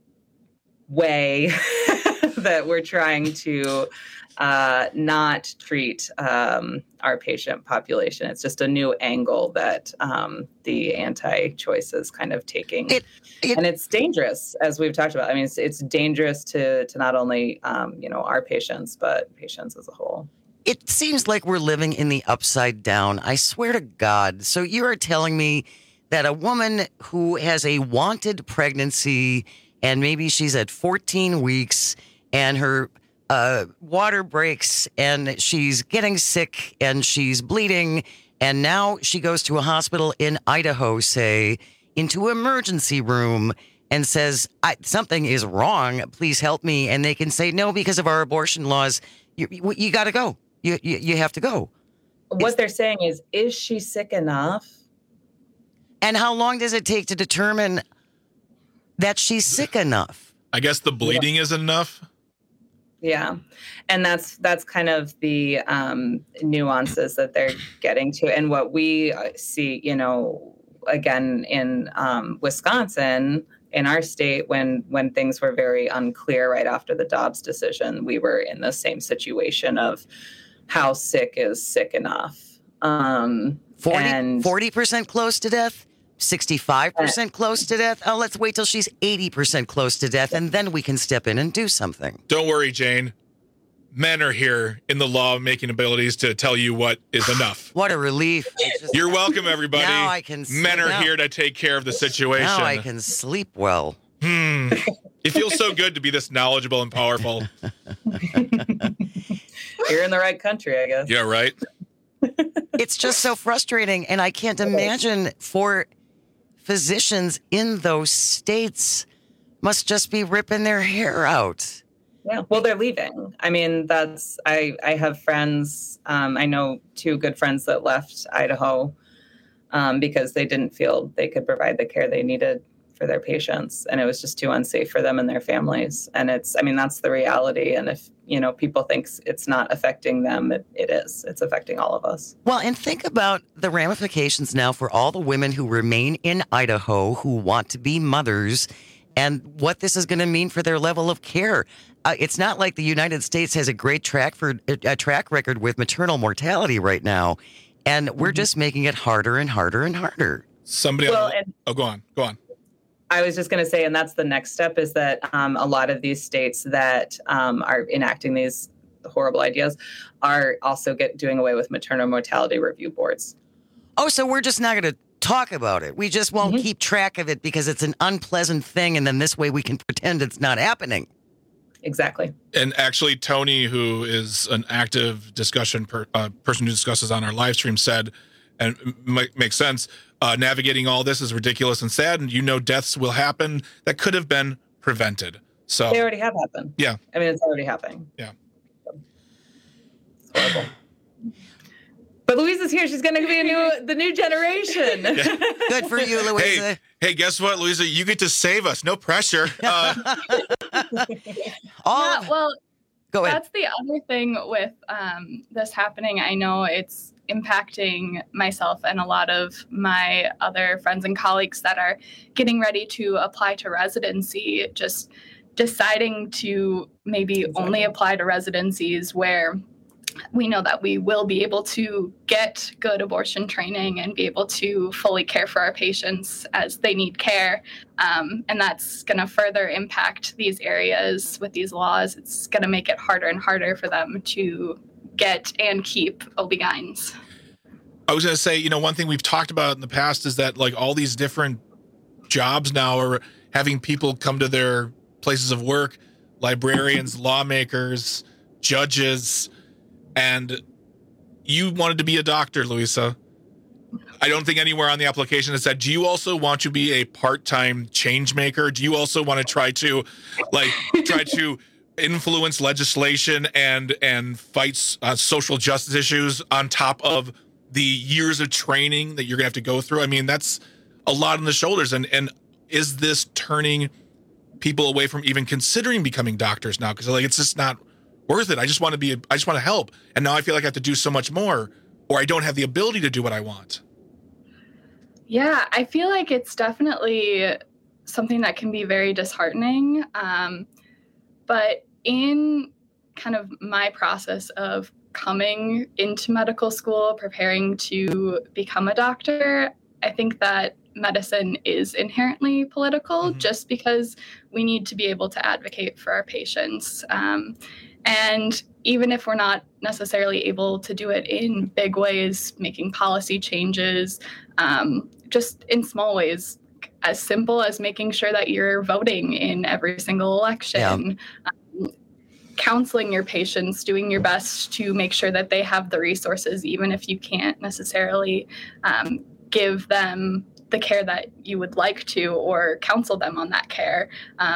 [SPEAKER 6] way that we're trying to uh, not treat um, our patient population. It's just a new angle that um, the anti-choice is kind of taking. It, it, and it's dangerous, as we've talked about. I mean, it's, it's dangerous to, to not only, um, you know, our patients, but patients as a whole.
[SPEAKER 15] It seems like we're living in the upside down. I swear to God. So you are telling me that a woman who has a wanted pregnancy, and maybe she's at fourteen weeks, and her uh, water breaks, and she's getting sick, and she's bleeding, and now she goes to a hospital in Idaho, say, into an emergency room, and says, I, something is wrong, please help me. And they can say, no, because of our abortion laws, you, you, you got to go. You, you you have to go.
[SPEAKER 6] what
[SPEAKER 15] Is-
[SPEAKER 6] they're saying is, is she sick enough?
[SPEAKER 15] And how long does it take to determine that she's sick enough?
[SPEAKER 16] I guess the bleeding yeah. isn't enough.
[SPEAKER 6] Yeah. And that's that's kind of the um, nuances that they're getting to. And what we see, you know, again, in um, Wisconsin, in our state, when when things were very unclear right after the Dobbs decision, we were in the same situation of how sick is sick enough. Um,
[SPEAKER 15] forty,
[SPEAKER 6] and
[SPEAKER 15] forty percent close to death? sixty-five percent close to death? Oh, let's wait till she's eighty percent close to death, and then we can step in and do something.
[SPEAKER 16] Don't worry, Jane. Men are here in the law-making abilities to tell you what is enough.
[SPEAKER 15] What a relief.
[SPEAKER 16] Just, You're welcome, everybody.
[SPEAKER 15] Now I can
[SPEAKER 16] Men are
[SPEAKER 15] now.
[SPEAKER 16] here to take care of the situation.
[SPEAKER 15] Now I can sleep well.
[SPEAKER 16] Hmm. It feels so good to be this knowledgeable and powerful.
[SPEAKER 6] You're in the right country, I guess.
[SPEAKER 16] Yeah, right?
[SPEAKER 15] It's just so frustrating, and I can't imagine for physicians in those states must just be ripping their hair out.
[SPEAKER 6] Yeah, well, they're leaving. I mean, that's, I, I have friends, um, I know two good friends that left Idaho um, because they didn't feel they could provide the care they needed for their patients. And it was just too unsafe for them and their families. And it's, I mean, that's the reality. And if, you know, people think it's not affecting them, it, it is. It's affecting all of us.
[SPEAKER 15] Well, and think about the ramifications now for all the women who remain in Idaho who want to be mothers and what this is going to mean for their level of care. Uh, it's not like the United States has a great track for a track record with maternal mortality right now. And we're mm-hmm. just making it harder and harder and harder.
[SPEAKER 16] Somebody
[SPEAKER 6] well,
[SPEAKER 16] else.
[SPEAKER 6] And-
[SPEAKER 16] oh, go on. Go on.
[SPEAKER 6] I was just going to say, and that's the next step, is that um, a lot of these states that um, are enacting these horrible ideas are also get doing away with maternal mortality review boards.
[SPEAKER 15] Oh, so we're just not going to talk about it. We just won't
[SPEAKER 6] Mm-hmm.
[SPEAKER 15] keep track of it because it's an unpleasant thing, and then this way we can pretend it's not happening.
[SPEAKER 6] Exactly.
[SPEAKER 16] And actually, Tony, who is an active discussion per, uh, person who discusses on our live stream, said, and m- makes sense, uh, navigating all this is ridiculous and sad, and you know deaths will happen that could have been prevented. So
[SPEAKER 6] they already have happened.
[SPEAKER 16] Yeah.
[SPEAKER 6] I mean, it's already happening.
[SPEAKER 16] Yeah.
[SPEAKER 6] It's horrible. But Louisa's here. She's going to be a new, the new generation.
[SPEAKER 16] Yeah.
[SPEAKER 15] Good for you, Louisa.
[SPEAKER 16] Hey, hey, guess what, Louisa? You get to save us. No pressure. Uh,
[SPEAKER 15] all
[SPEAKER 8] yeah, well,
[SPEAKER 15] go ahead.
[SPEAKER 8] That's the other thing with um, this happening. I know it's impacting myself and a lot of my other friends and colleagues that are getting ready to apply to residency, just deciding to maybe exactly. only apply to residencies where we know that we will be able to get good abortion training and be able to fully care for our patients as they need care. Um, and that's going to further impact these areas with these laws. It's going to make it harder and harder for them to get and keep O B G Y Ns.
[SPEAKER 16] I was going to say, you know, one thing we've talked about in the past is that like all these different jobs now are having people come to their places of work, librarians, lawmakers, judges, and you wanted to be a doctor, Louisa. I don't think anywhere on the application it said, do you also want to be a part-time change maker? Do you also want to try to like try to influence legislation and and fight uh, social justice issues on top of the years of training that you're gonna have to go through? I mean, that's a lot on the shoulders. And and is this turning people away from even considering becoming doctors now? Because like it's just not worth it. I just want to be, I just want to help. And now I feel like I have to do so much more, or I don't have the ability to do what I want.
[SPEAKER 8] Yeah, I feel like it's definitely something that can be very disheartening. Um, but in kind of my process of coming into medical school, preparing to become a doctor, I think that medicine is inherently political mm-hmm. just because we need to be able to advocate for our patients. Um, And even if we're not necessarily able to do it in big ways, making policy changes, um, just in small ways, as simple as making sure that you're voting in every single election, yeah. um, counseling your patients, doing your best to make sure that they have the resources, even if you can't necessarily um, give them the care that you would like to or counsel them on that care. Um,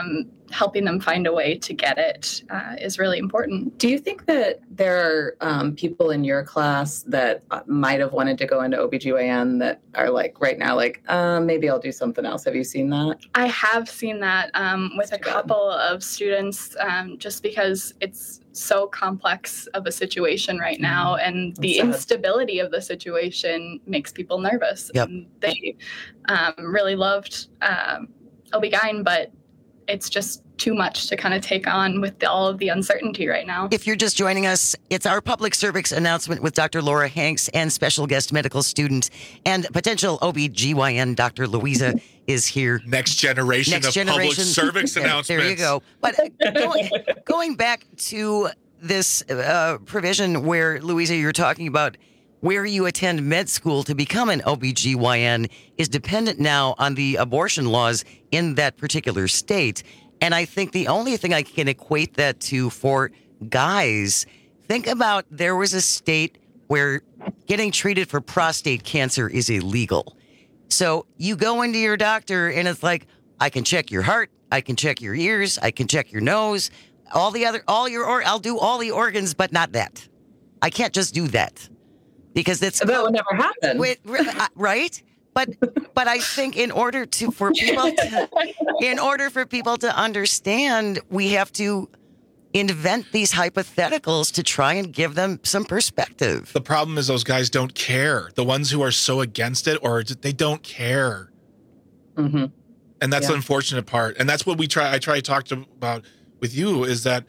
[SPEAKER 8] helping them find a way to get it uh, is really important.
[SPEAKER 6] Do you think that there are um, people in your class that might have wanted to go into O B G Y N that are like right now, like, uh, maybe I'll do something else? Have you seen that?
[SPEAKER 8] I have seen that um, with a couple of students, um, just because it's so complex of a situation right now, and the
[SPEAKER 6] sad.
[SPEAKER 8] instability of the situation makes people nervous.
[SPEAKER 15] Yep.
[SPEAKER 8] And they um, really loved um, O B G Y N, but it's just too much to kind of take on with the, all of the uncertainty right now.
[SPEAKER 15] If you're just joining us, it's our public service announcement with Doctor Laura Hanks and special guest medical student and potential O B G Y N Doctor Louisa is here.
[SPEAKER 16] Next generation
[SPEAKER 15] Next
[SPEAKER 16] of
[SPEAKER 15] generation.
[SPEAKER 16] public service
[SPEAKER 15] There-
[SPEAKER 16] announcements.
[SPEAKER 15] There you go. But going, going back to this uh, provision where, Louisa, you're talking about where you attend med school to become an O B G Y N is dependent now on the abortion laws in that particular state. And I think the only thing I can equate that to for guys, think about there was a state where getting treated for prostate cancer is illegal. So you go into your doctor and it's like, I can check your heart, I can check your ears, I can check your nose, all the other, all your, or I'll do all the organs, but not that. I can't just do that because it's
[SPEAKER 6] that would never happen,
[SPEAKER 15] Wait, right? But but I think in order to for people to, in order for people to understand, we have to invent these hypotheticals to try and give them some perspective.
[SPEAKER 16] The problem is those guys don't care. The ones who are so against it, or they don't care.
[SPEAKER 6] Mm-hmm.
[SPEAKER 16] And that's
[SPEAKER 6] Yeah.
[SPEAKER 16] the unfortunate part. And that's what we try. I try to talk to about with you is that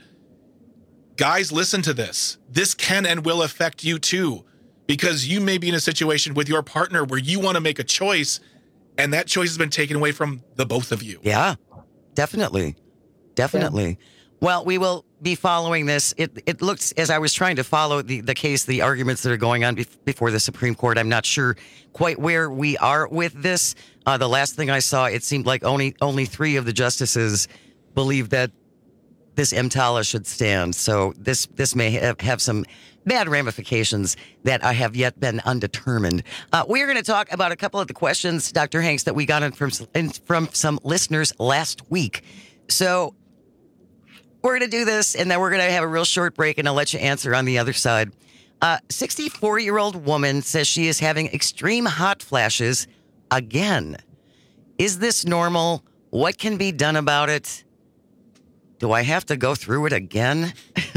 [SPEAKER 16] guys, listen to this. This can and will affect you too, because you may be in a situation with your partner where you want to make a choice, and that choice has been taken away from the both of you.
[SPEAKER 15] Yeah, definitely, definitely. Yeah. Well, we will be following this. It it looks, as I was trying to follow the, the case, the arguments that are going on bef- before the Supreme Court, I'm not sure quite where we are with this. Uh, the last thing I saw, it seemed like only only three of the justices believe that this EMTALA should stand. So this this may have, have some bad ramifications that I have yet been undetermined. Uh, we're going to talk about a couple of the questions, Doctor Hanks, that we got in from, in, from some listeners last week. So we're going to do this, and then we're going to have a real short break, and I'll let you answer on the other side. Uh, sixty-four-year-old woman says she is having extreme hot flashes again. Is this normal? What can be done about it? Do I have to go through it again?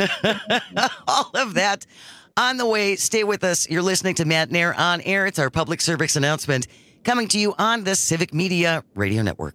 [SPEAKER 15] All of that on the way. Stay with us. You're listening to Matt Nair on Air. It's our public service announcement coming to you on the Civic Media Radio Network.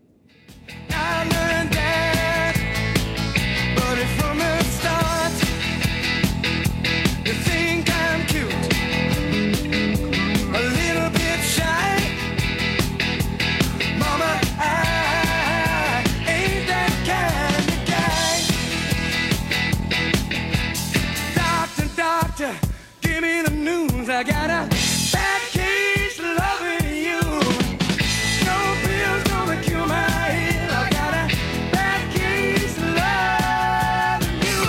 [SPEAKER 3] Give me the news. I got a bad case of loving you. No pills gonna cure my head. I got a bad case of loving you.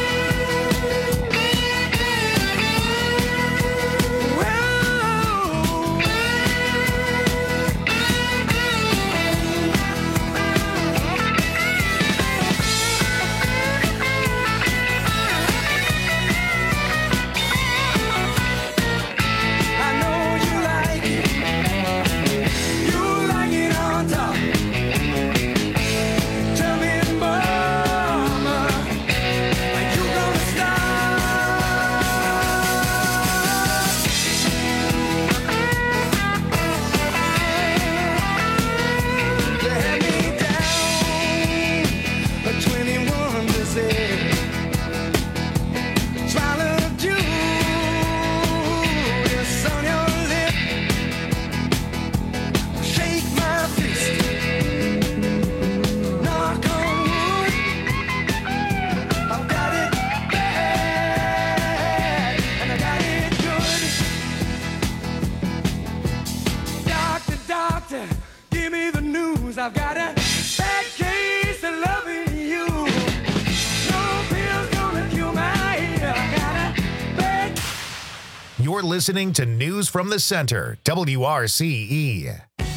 [SPEAKER 3] I've got a bad case of loving you. No pills gonna cure my head. I got a bad.
[SPEAKER 1] You're listening to News from the Center, W R C E.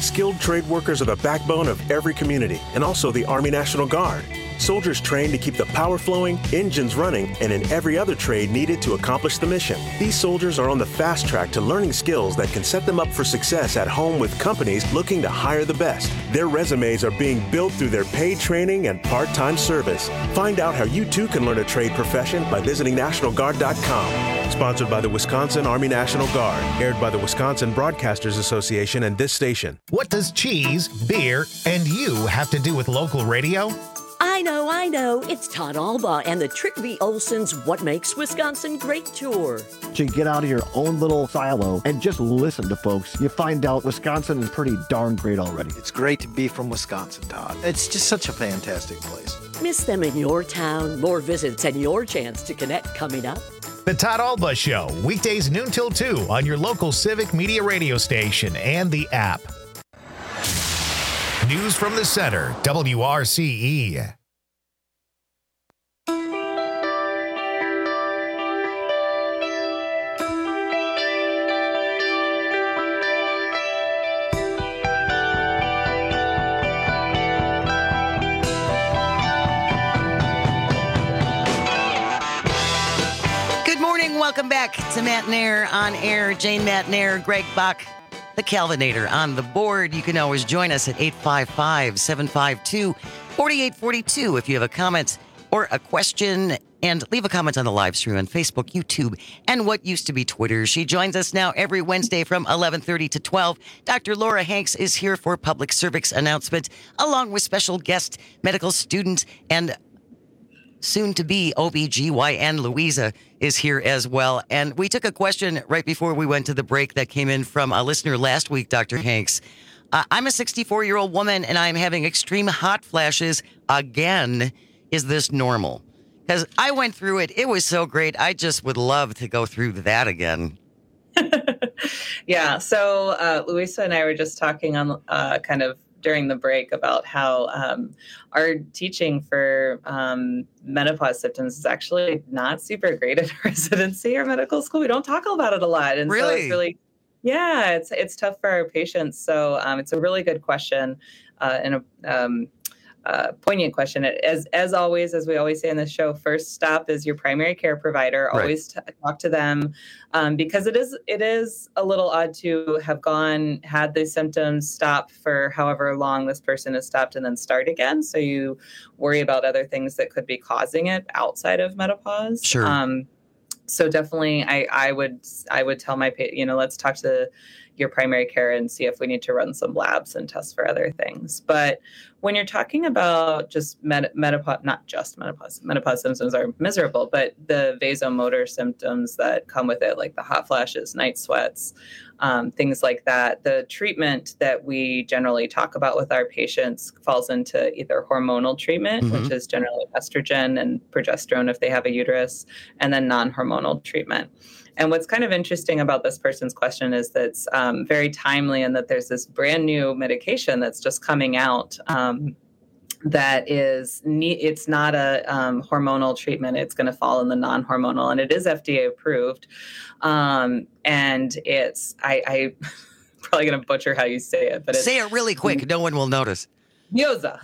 [SPEAKER 9] Skilled trade workers are the backbone of every community and also the Army National Guard. Soldiers trained to keep the power flowing, engines running, and in every other trade needed to accomplish the mission. These soldiers are on the fast track to learning skills that can set them up for success at home with companies looking to hire the best. Their resumes are being built through their paid training and part-time service. Find out how you too can learn a trade profession by visiting National Guard dot com. Sponsored by the Wisconsin Army National Guard. Aired by the Wisconsin Broadcasters Association and this station.
[SPEAKER 1] What does cheese, beer, and you have to do with local radio?
[SPEAKER 20] I know, I know. It's Todd Alba and the Trick V. Olson's What Makes Wisconsin Great tour.
[SPEAKER 10] To get out of your own little silo and just listen to folks, you find out Wisconsin is pretty darn great already.
[SPEAKER 11] It's great to be from Wisconsin, Todd. It's just such a fantastic place.
[SPEAKER 20] Miss them in your town? More visits and your chance to connect coming up.
[SPEAKER 1] The Todd Alba Show, weekdays noon till two on your local Civic Media radio station and the app. News from the Center, W R C E.
[SPEAKER 15] Good morning. Welcome back to Matt Nair on air. Jane Matt Nair, Greg Bach, the Calvinator on the board. You can always join us at eight five five, seven five two, four eight four two if you have a comment or a question. And leave a comment on the live stream on Facebook, YouTube, and what used to be Twitter. She joins us now every Wednesday from eleven thirty to twelve. Doctor Laura Hanks is here for public service announcement, along with special guest medical student and soon-to-be O B G Y N Louisa is here as well. And we took a question right before we went to the break that came in from a listener last week, Doctor Hanks. Uh, I'm a sixty-four-year-old woman, and I'm having extreme hot flashes again. Is this normal? Because I went through it. It was so great. I just would love to go through that again.
[SPEAKER 6] Yeah. So uh, Louisa and I were just talking on uh, kind of during the break about how um, our teaching for um, menopause symptoms is actually not super great at residency or medical school. We don't talk about it a lot. And
[SPEAKER 15] really?
[SPEAKER 6] So it's really, yeah, it's it's tough for our patients. So um, it's a really good question uh, and a um, uh, poignant question. As as always, as we always say in this show, first stop is your primary care provider.
[SPEAKER 15] Right.
[SPEAKER 6] Always t- talk to them um, because it is it is a little odd to have gone, had these symptoms, stop for however long this person has stopped, and then start again. So you worry about other things that could be causing it outside of menopause.
[SPEAKER 15] Sure.
[SPEAKER 6] Um, so definitely, I I would I would tell my pa- you know let's talk to your primary care and see if we need to run some labs and test for other things. But when you're talking about just med- menopause, not just menopause, menopause symptoms are miserable, but the vasomotor symptoms that come with it, like the hot flashes, night sweats, um, things like that, the treatment that we generally talk about with our patients falls into either hormonal treatment,
[SPEAKER 15] Mm-hmm.
[SPEAKER 6] which is generally estrogen and progesterone if they have a uterus, and then non-hormonal treatment. And what's kind of interesting about this person's question is that it's um, very timely, and that there's this brand new medication that's just coming out um, that is, ne- it's not a um, hormonal treatment. It's going to fall in the non-hormonal, and it is F D A approved. Um, and it's, I, I probably going to butcher how you say it, but it's,
[SPEAKER 15] say it really quick. No one will notice.
[SPEAKER 6] Gyoza.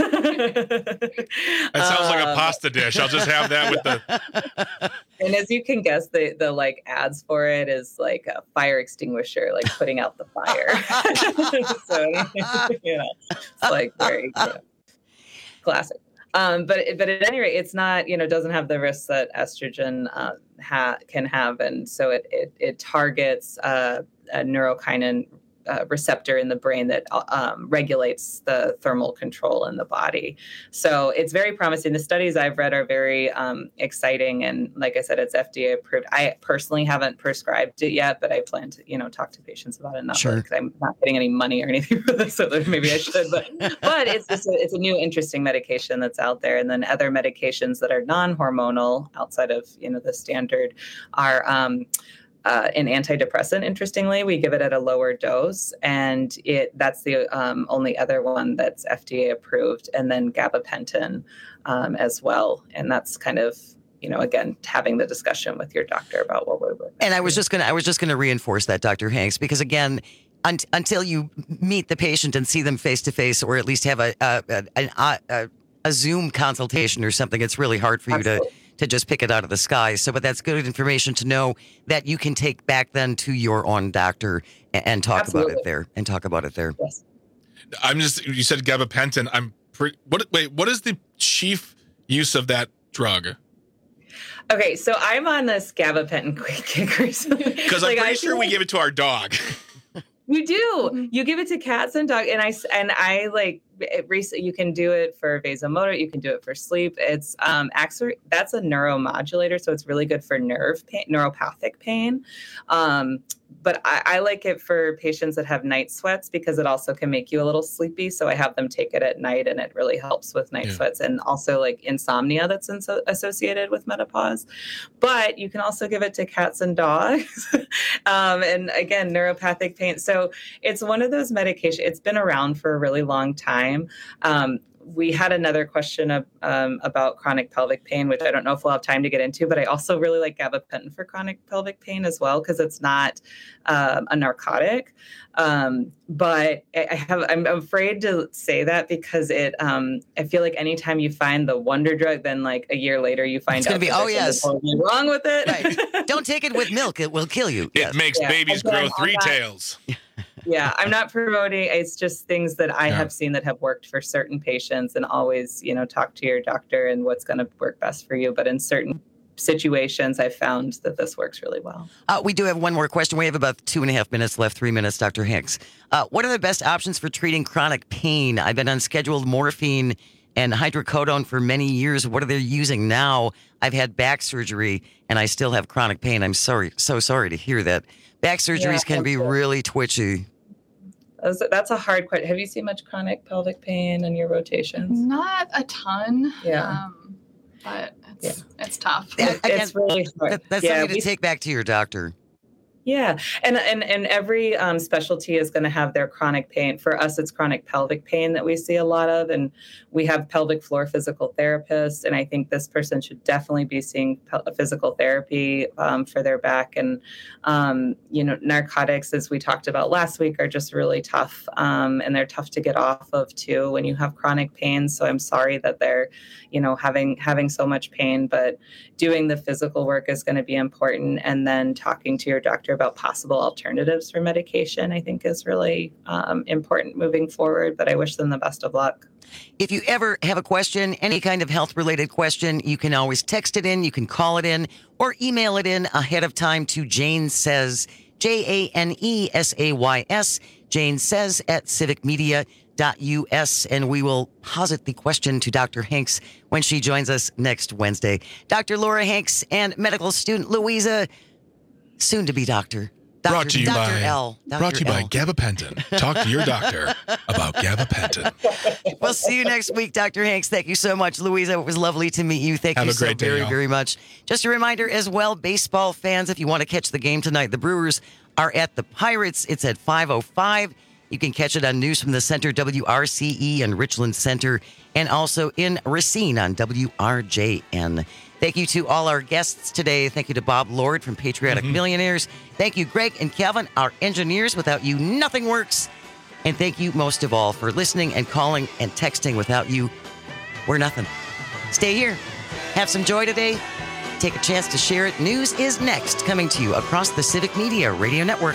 [SPEAKER 16] That sounds like a pasta dish. I'll just have that with the.
[SPEAKER 6] And as you can guess, the the like ads for it is like a fire extinguisher, like putting out the fire. So you know, it's like very you know, classic. Um, but but at any rate, it's not you know doesn't have the risks that estrogen uh, ha- can have, and so it it, it targets uh, a neurokinin Uh, receptor in the brain that um, regulates the thermal control in the body. So it's very promising. The studies I've read are very um, exciting. And like I said, it's F D A approved. I personally haven't prescribed it yet, but I plan to, you know, talk to patients about it. Not
[SPEAKER 15] Sure.
[SPEAKER 6] because I'm not getting any money or anything for this, so maybe I should. But but it's just a, it's a new interesting medication that's out there. And then other medications that are non-hormonal outside of, you know, the standard are um, Uh, an antidepressant. Interestingly, we give it at a lower dose, and it that's the um, only other one that's F D A approved, and then gabapentin um, as well. And that's kind of, you know, again, having the discussion with your doctor about what we're.
[SPEAKER 15] And I was just gonna, I was just gonna reinforce that, Doctor Hanks, because again, un- until you meet the patient and see them face to face, or at least have a a, a, a, a a Zoom consultation or something, it's really hard for you Absolutely. to to just pick it out of the sky. So, but that's good information to know that you can take back then to your own doctor and, and talk Absolutely. about it there. And talk about it there.
[SPEAKER 6] Yes.
[SPEAKER 16] I'm just. You said gabapentin. I'm. Pre- what? Wait. What is the chief use of that drug?
[SPEAKER 6] Okay, so I'm on this gabapentin quick kick recently.
[SPEAKER 16] Because like, I'm pretty sure we give it to our dog.
[SPEAKER 6] You do. You give it to cats and dogs, and I and I like it, you can do it for vasomotor. You can do it for sleep. It's um actually that's a neuromodulator, so it's really good for nerve pain, neuropathic pain. Um, but I, I like it for patients that have night sweats because it also can make you a little sleepy. So I have them take it at night, and it really helps with night yeah. sweats and also like insomnia that's in, associated with menopause. But you can also give it to cats and dogs, um, and again, neuropathic pain. So it's one of those medications. It's been around for a really long time. Um, we had another question of, um, about chronic pelvic pain, which I don't know if we'll have time to get into, but I also really like gabapentin for chronic pelvic pain as well, because it's not um, a narcotic. Um, but I have, I'm afraid to say that because it, um, I feel like anytime you find the wonder drug, then like a year later you find
[SPEAKER 15] it's
[SPEAKER 6] out
[SPEAKER 15] gonna be, oh yes,
[SPEAKER 6] totally wrong with it.
[SPEAKER 15] Right. Don't take it with milk; it will kill you.
[SPEAKER 16] It
[SPEAKER 15] yes.
[SPEAKER 16] makes
[SPEAKER 6] yeah.
[SPEAKER 16] babies
[SPEAKER 6] Again,
[SPEAKER 16] grow three
[SPEAKER 6] not,
[SPEAKER 16] tails.
[SPEAKER 6] Yeah, I'm not promoting. It's just things that I yeah. have seen that have worked for certain patients, and always, you know, talk to your doctor and what's going to work best for you. But in certain situations, I found that this works really well.
[SPEAKER 15] Uh, we do have one more question. We have about two and a half minutes left, three minutes, Doctor Hanks. Uh, what are the best options for treating chronic pain? I've been on scheduled morphine and hydrocodone for many years. What are they using now? I've had back surgery and I still have chronic pain. I'm sorry, so sorry to hear that. Back surgeries yeah, can be really twitchy.
[SPEAKER 6] That's a hard question. Have you seen much chronic pelvic pain in your rotations?
[SPEAKER 8] Not a ton.
[SPEAKER 6] Yeah.
[SPEAKER 8] Um, but it's, yeah. it's tough.
[SPEAKER 15] Yeah,
[SPEAKER 6] it's really hard.
[SPEAKER 15] That, that's
[SPEAKER 6] yeah,
[SPEAKER 15] something
[SPEAKER 6] we,
[SPEAKER 15] to take back to your doctor.
[SPEAKER 6] Yeah. And and, and every um, specialty is going to have their chronic pain. For us, it's chronic pelvic pain that we see a lot of. And we have pelvic floor physical therapists. And I think this person should definitely be seeing pel- physical therapy um, for their back. And, um, you know, narcotics, as we talked about last week, are just really tough. Um, and they're tough to get off of, too, when you have chronic pain. So I'm sorry that they're, you know, having having so much pain. But doing the physical work is going to be important. And then talking to your doctor about possible alternatives for medication, I think is really um, important moving forward, but I wish them the best of luck.
[SPEAKER 15] If you ever have a question, any kind of health related question, you can always text it in, you can call it in, or email it in ahead of time to Jane Says, J A N E S A Y S, Jane Says at civic media dot U S, and we will posit the question to Doctor Hanks when she joins us next Wednesday. Doctor Laura Hanks and medical student Louisa, soon to be doctor. Doctor
[SPEAKER 16] Brought to you
[SPEAKER 15] Doctor
[SPEAKER 16] by
[SPEAKER 15] L. Doctor
[SPEAKER 16] Brought to you
[SPEAKER 15] L.
[SPEAKER 16] by gabapentin. Talk to your doctor about gabapentin.
[SPEAKER 15] We'll see you next week, Doctor Hanks. Thank you so much, Louisa. It was lovely to meet you. Thank
[SPEAKER 16] Have
[SPEAKER 15] you
[SPEAKER 16] a
[SPEAKER 15] so
[SPEAKER 16] great day,
[SPEAKER 15] very,
[SPEAKER 16] y'all.
[SPEAKER 15] very much. Just a reminder as well, baseball fans, if you want to catch the game tonight, the Brewers are at the Pirates. It's at five oh five. You can catch it on News from the Center, W R C E, and Richland Center, and also in Racine on W R J N. Thank you to all our guests today. Thank you to Bob Lord from Patriotic mm-hmm. Millionaires. Thank you, Greg and Kevin, our engineers. Without you, nothing works. And thank you most of all for listening and calling and texting. Without you, we're nothing. Stay here. Have some joy today. Take a chance to share it. News is next, coming to you across the Civic Media Radio Network.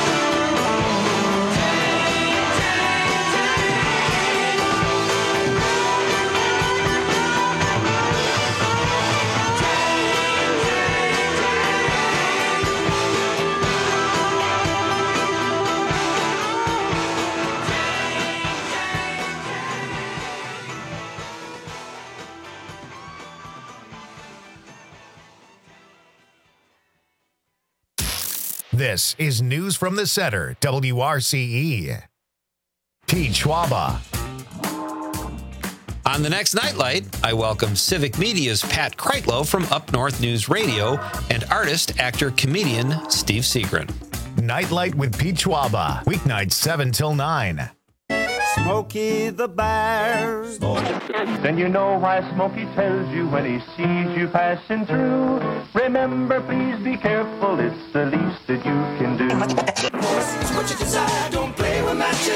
[SPEAKER 1] This is News from the Center, W R C E. Pete Schwaba.
[SPEAKER 22] On the next Nightlight, I welcome Civic Media's Pat Kreitlow from Up North News Radio and artist, actor, comedian Steve Seagren.
[SPEAKER 1] Nightlight with Pete Schwaba, weeknights seven till nine.
[SPEAKER 13] Smokey the Bear. Then you know why Smokey tells you when he sees you passing through. Remember, please be careful, it's the least that you can do. What you desire,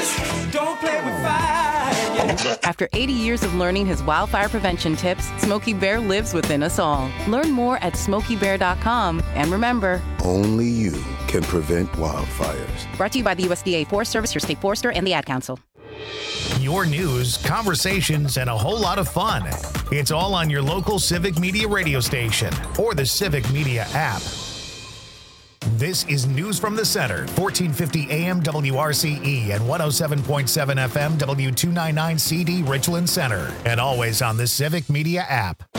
[SPEAKER 4] Don't play with fire.
[SPEAKER 14] After eighty years of learning his wildfire prevention tips, Smokey Bear lives within us all. Learn more at smokey bear dot com. And remember,
[SPEAKER 17] only you can prevent wildfires.
[SPEAKER 14] Brought to you by the U S D A Forest Service, your state forester, and the Ad Council.
[SPEAKER 1] Your news, conversations, and a whole lot of fun. It's all on your local Civic Media radio station or the Civic Media app. This is News from the Center, fourteen fifty A M W R C E and one oh seven point seven F M W two ninety-nine C D Richland Center, and always on the Civic Media app.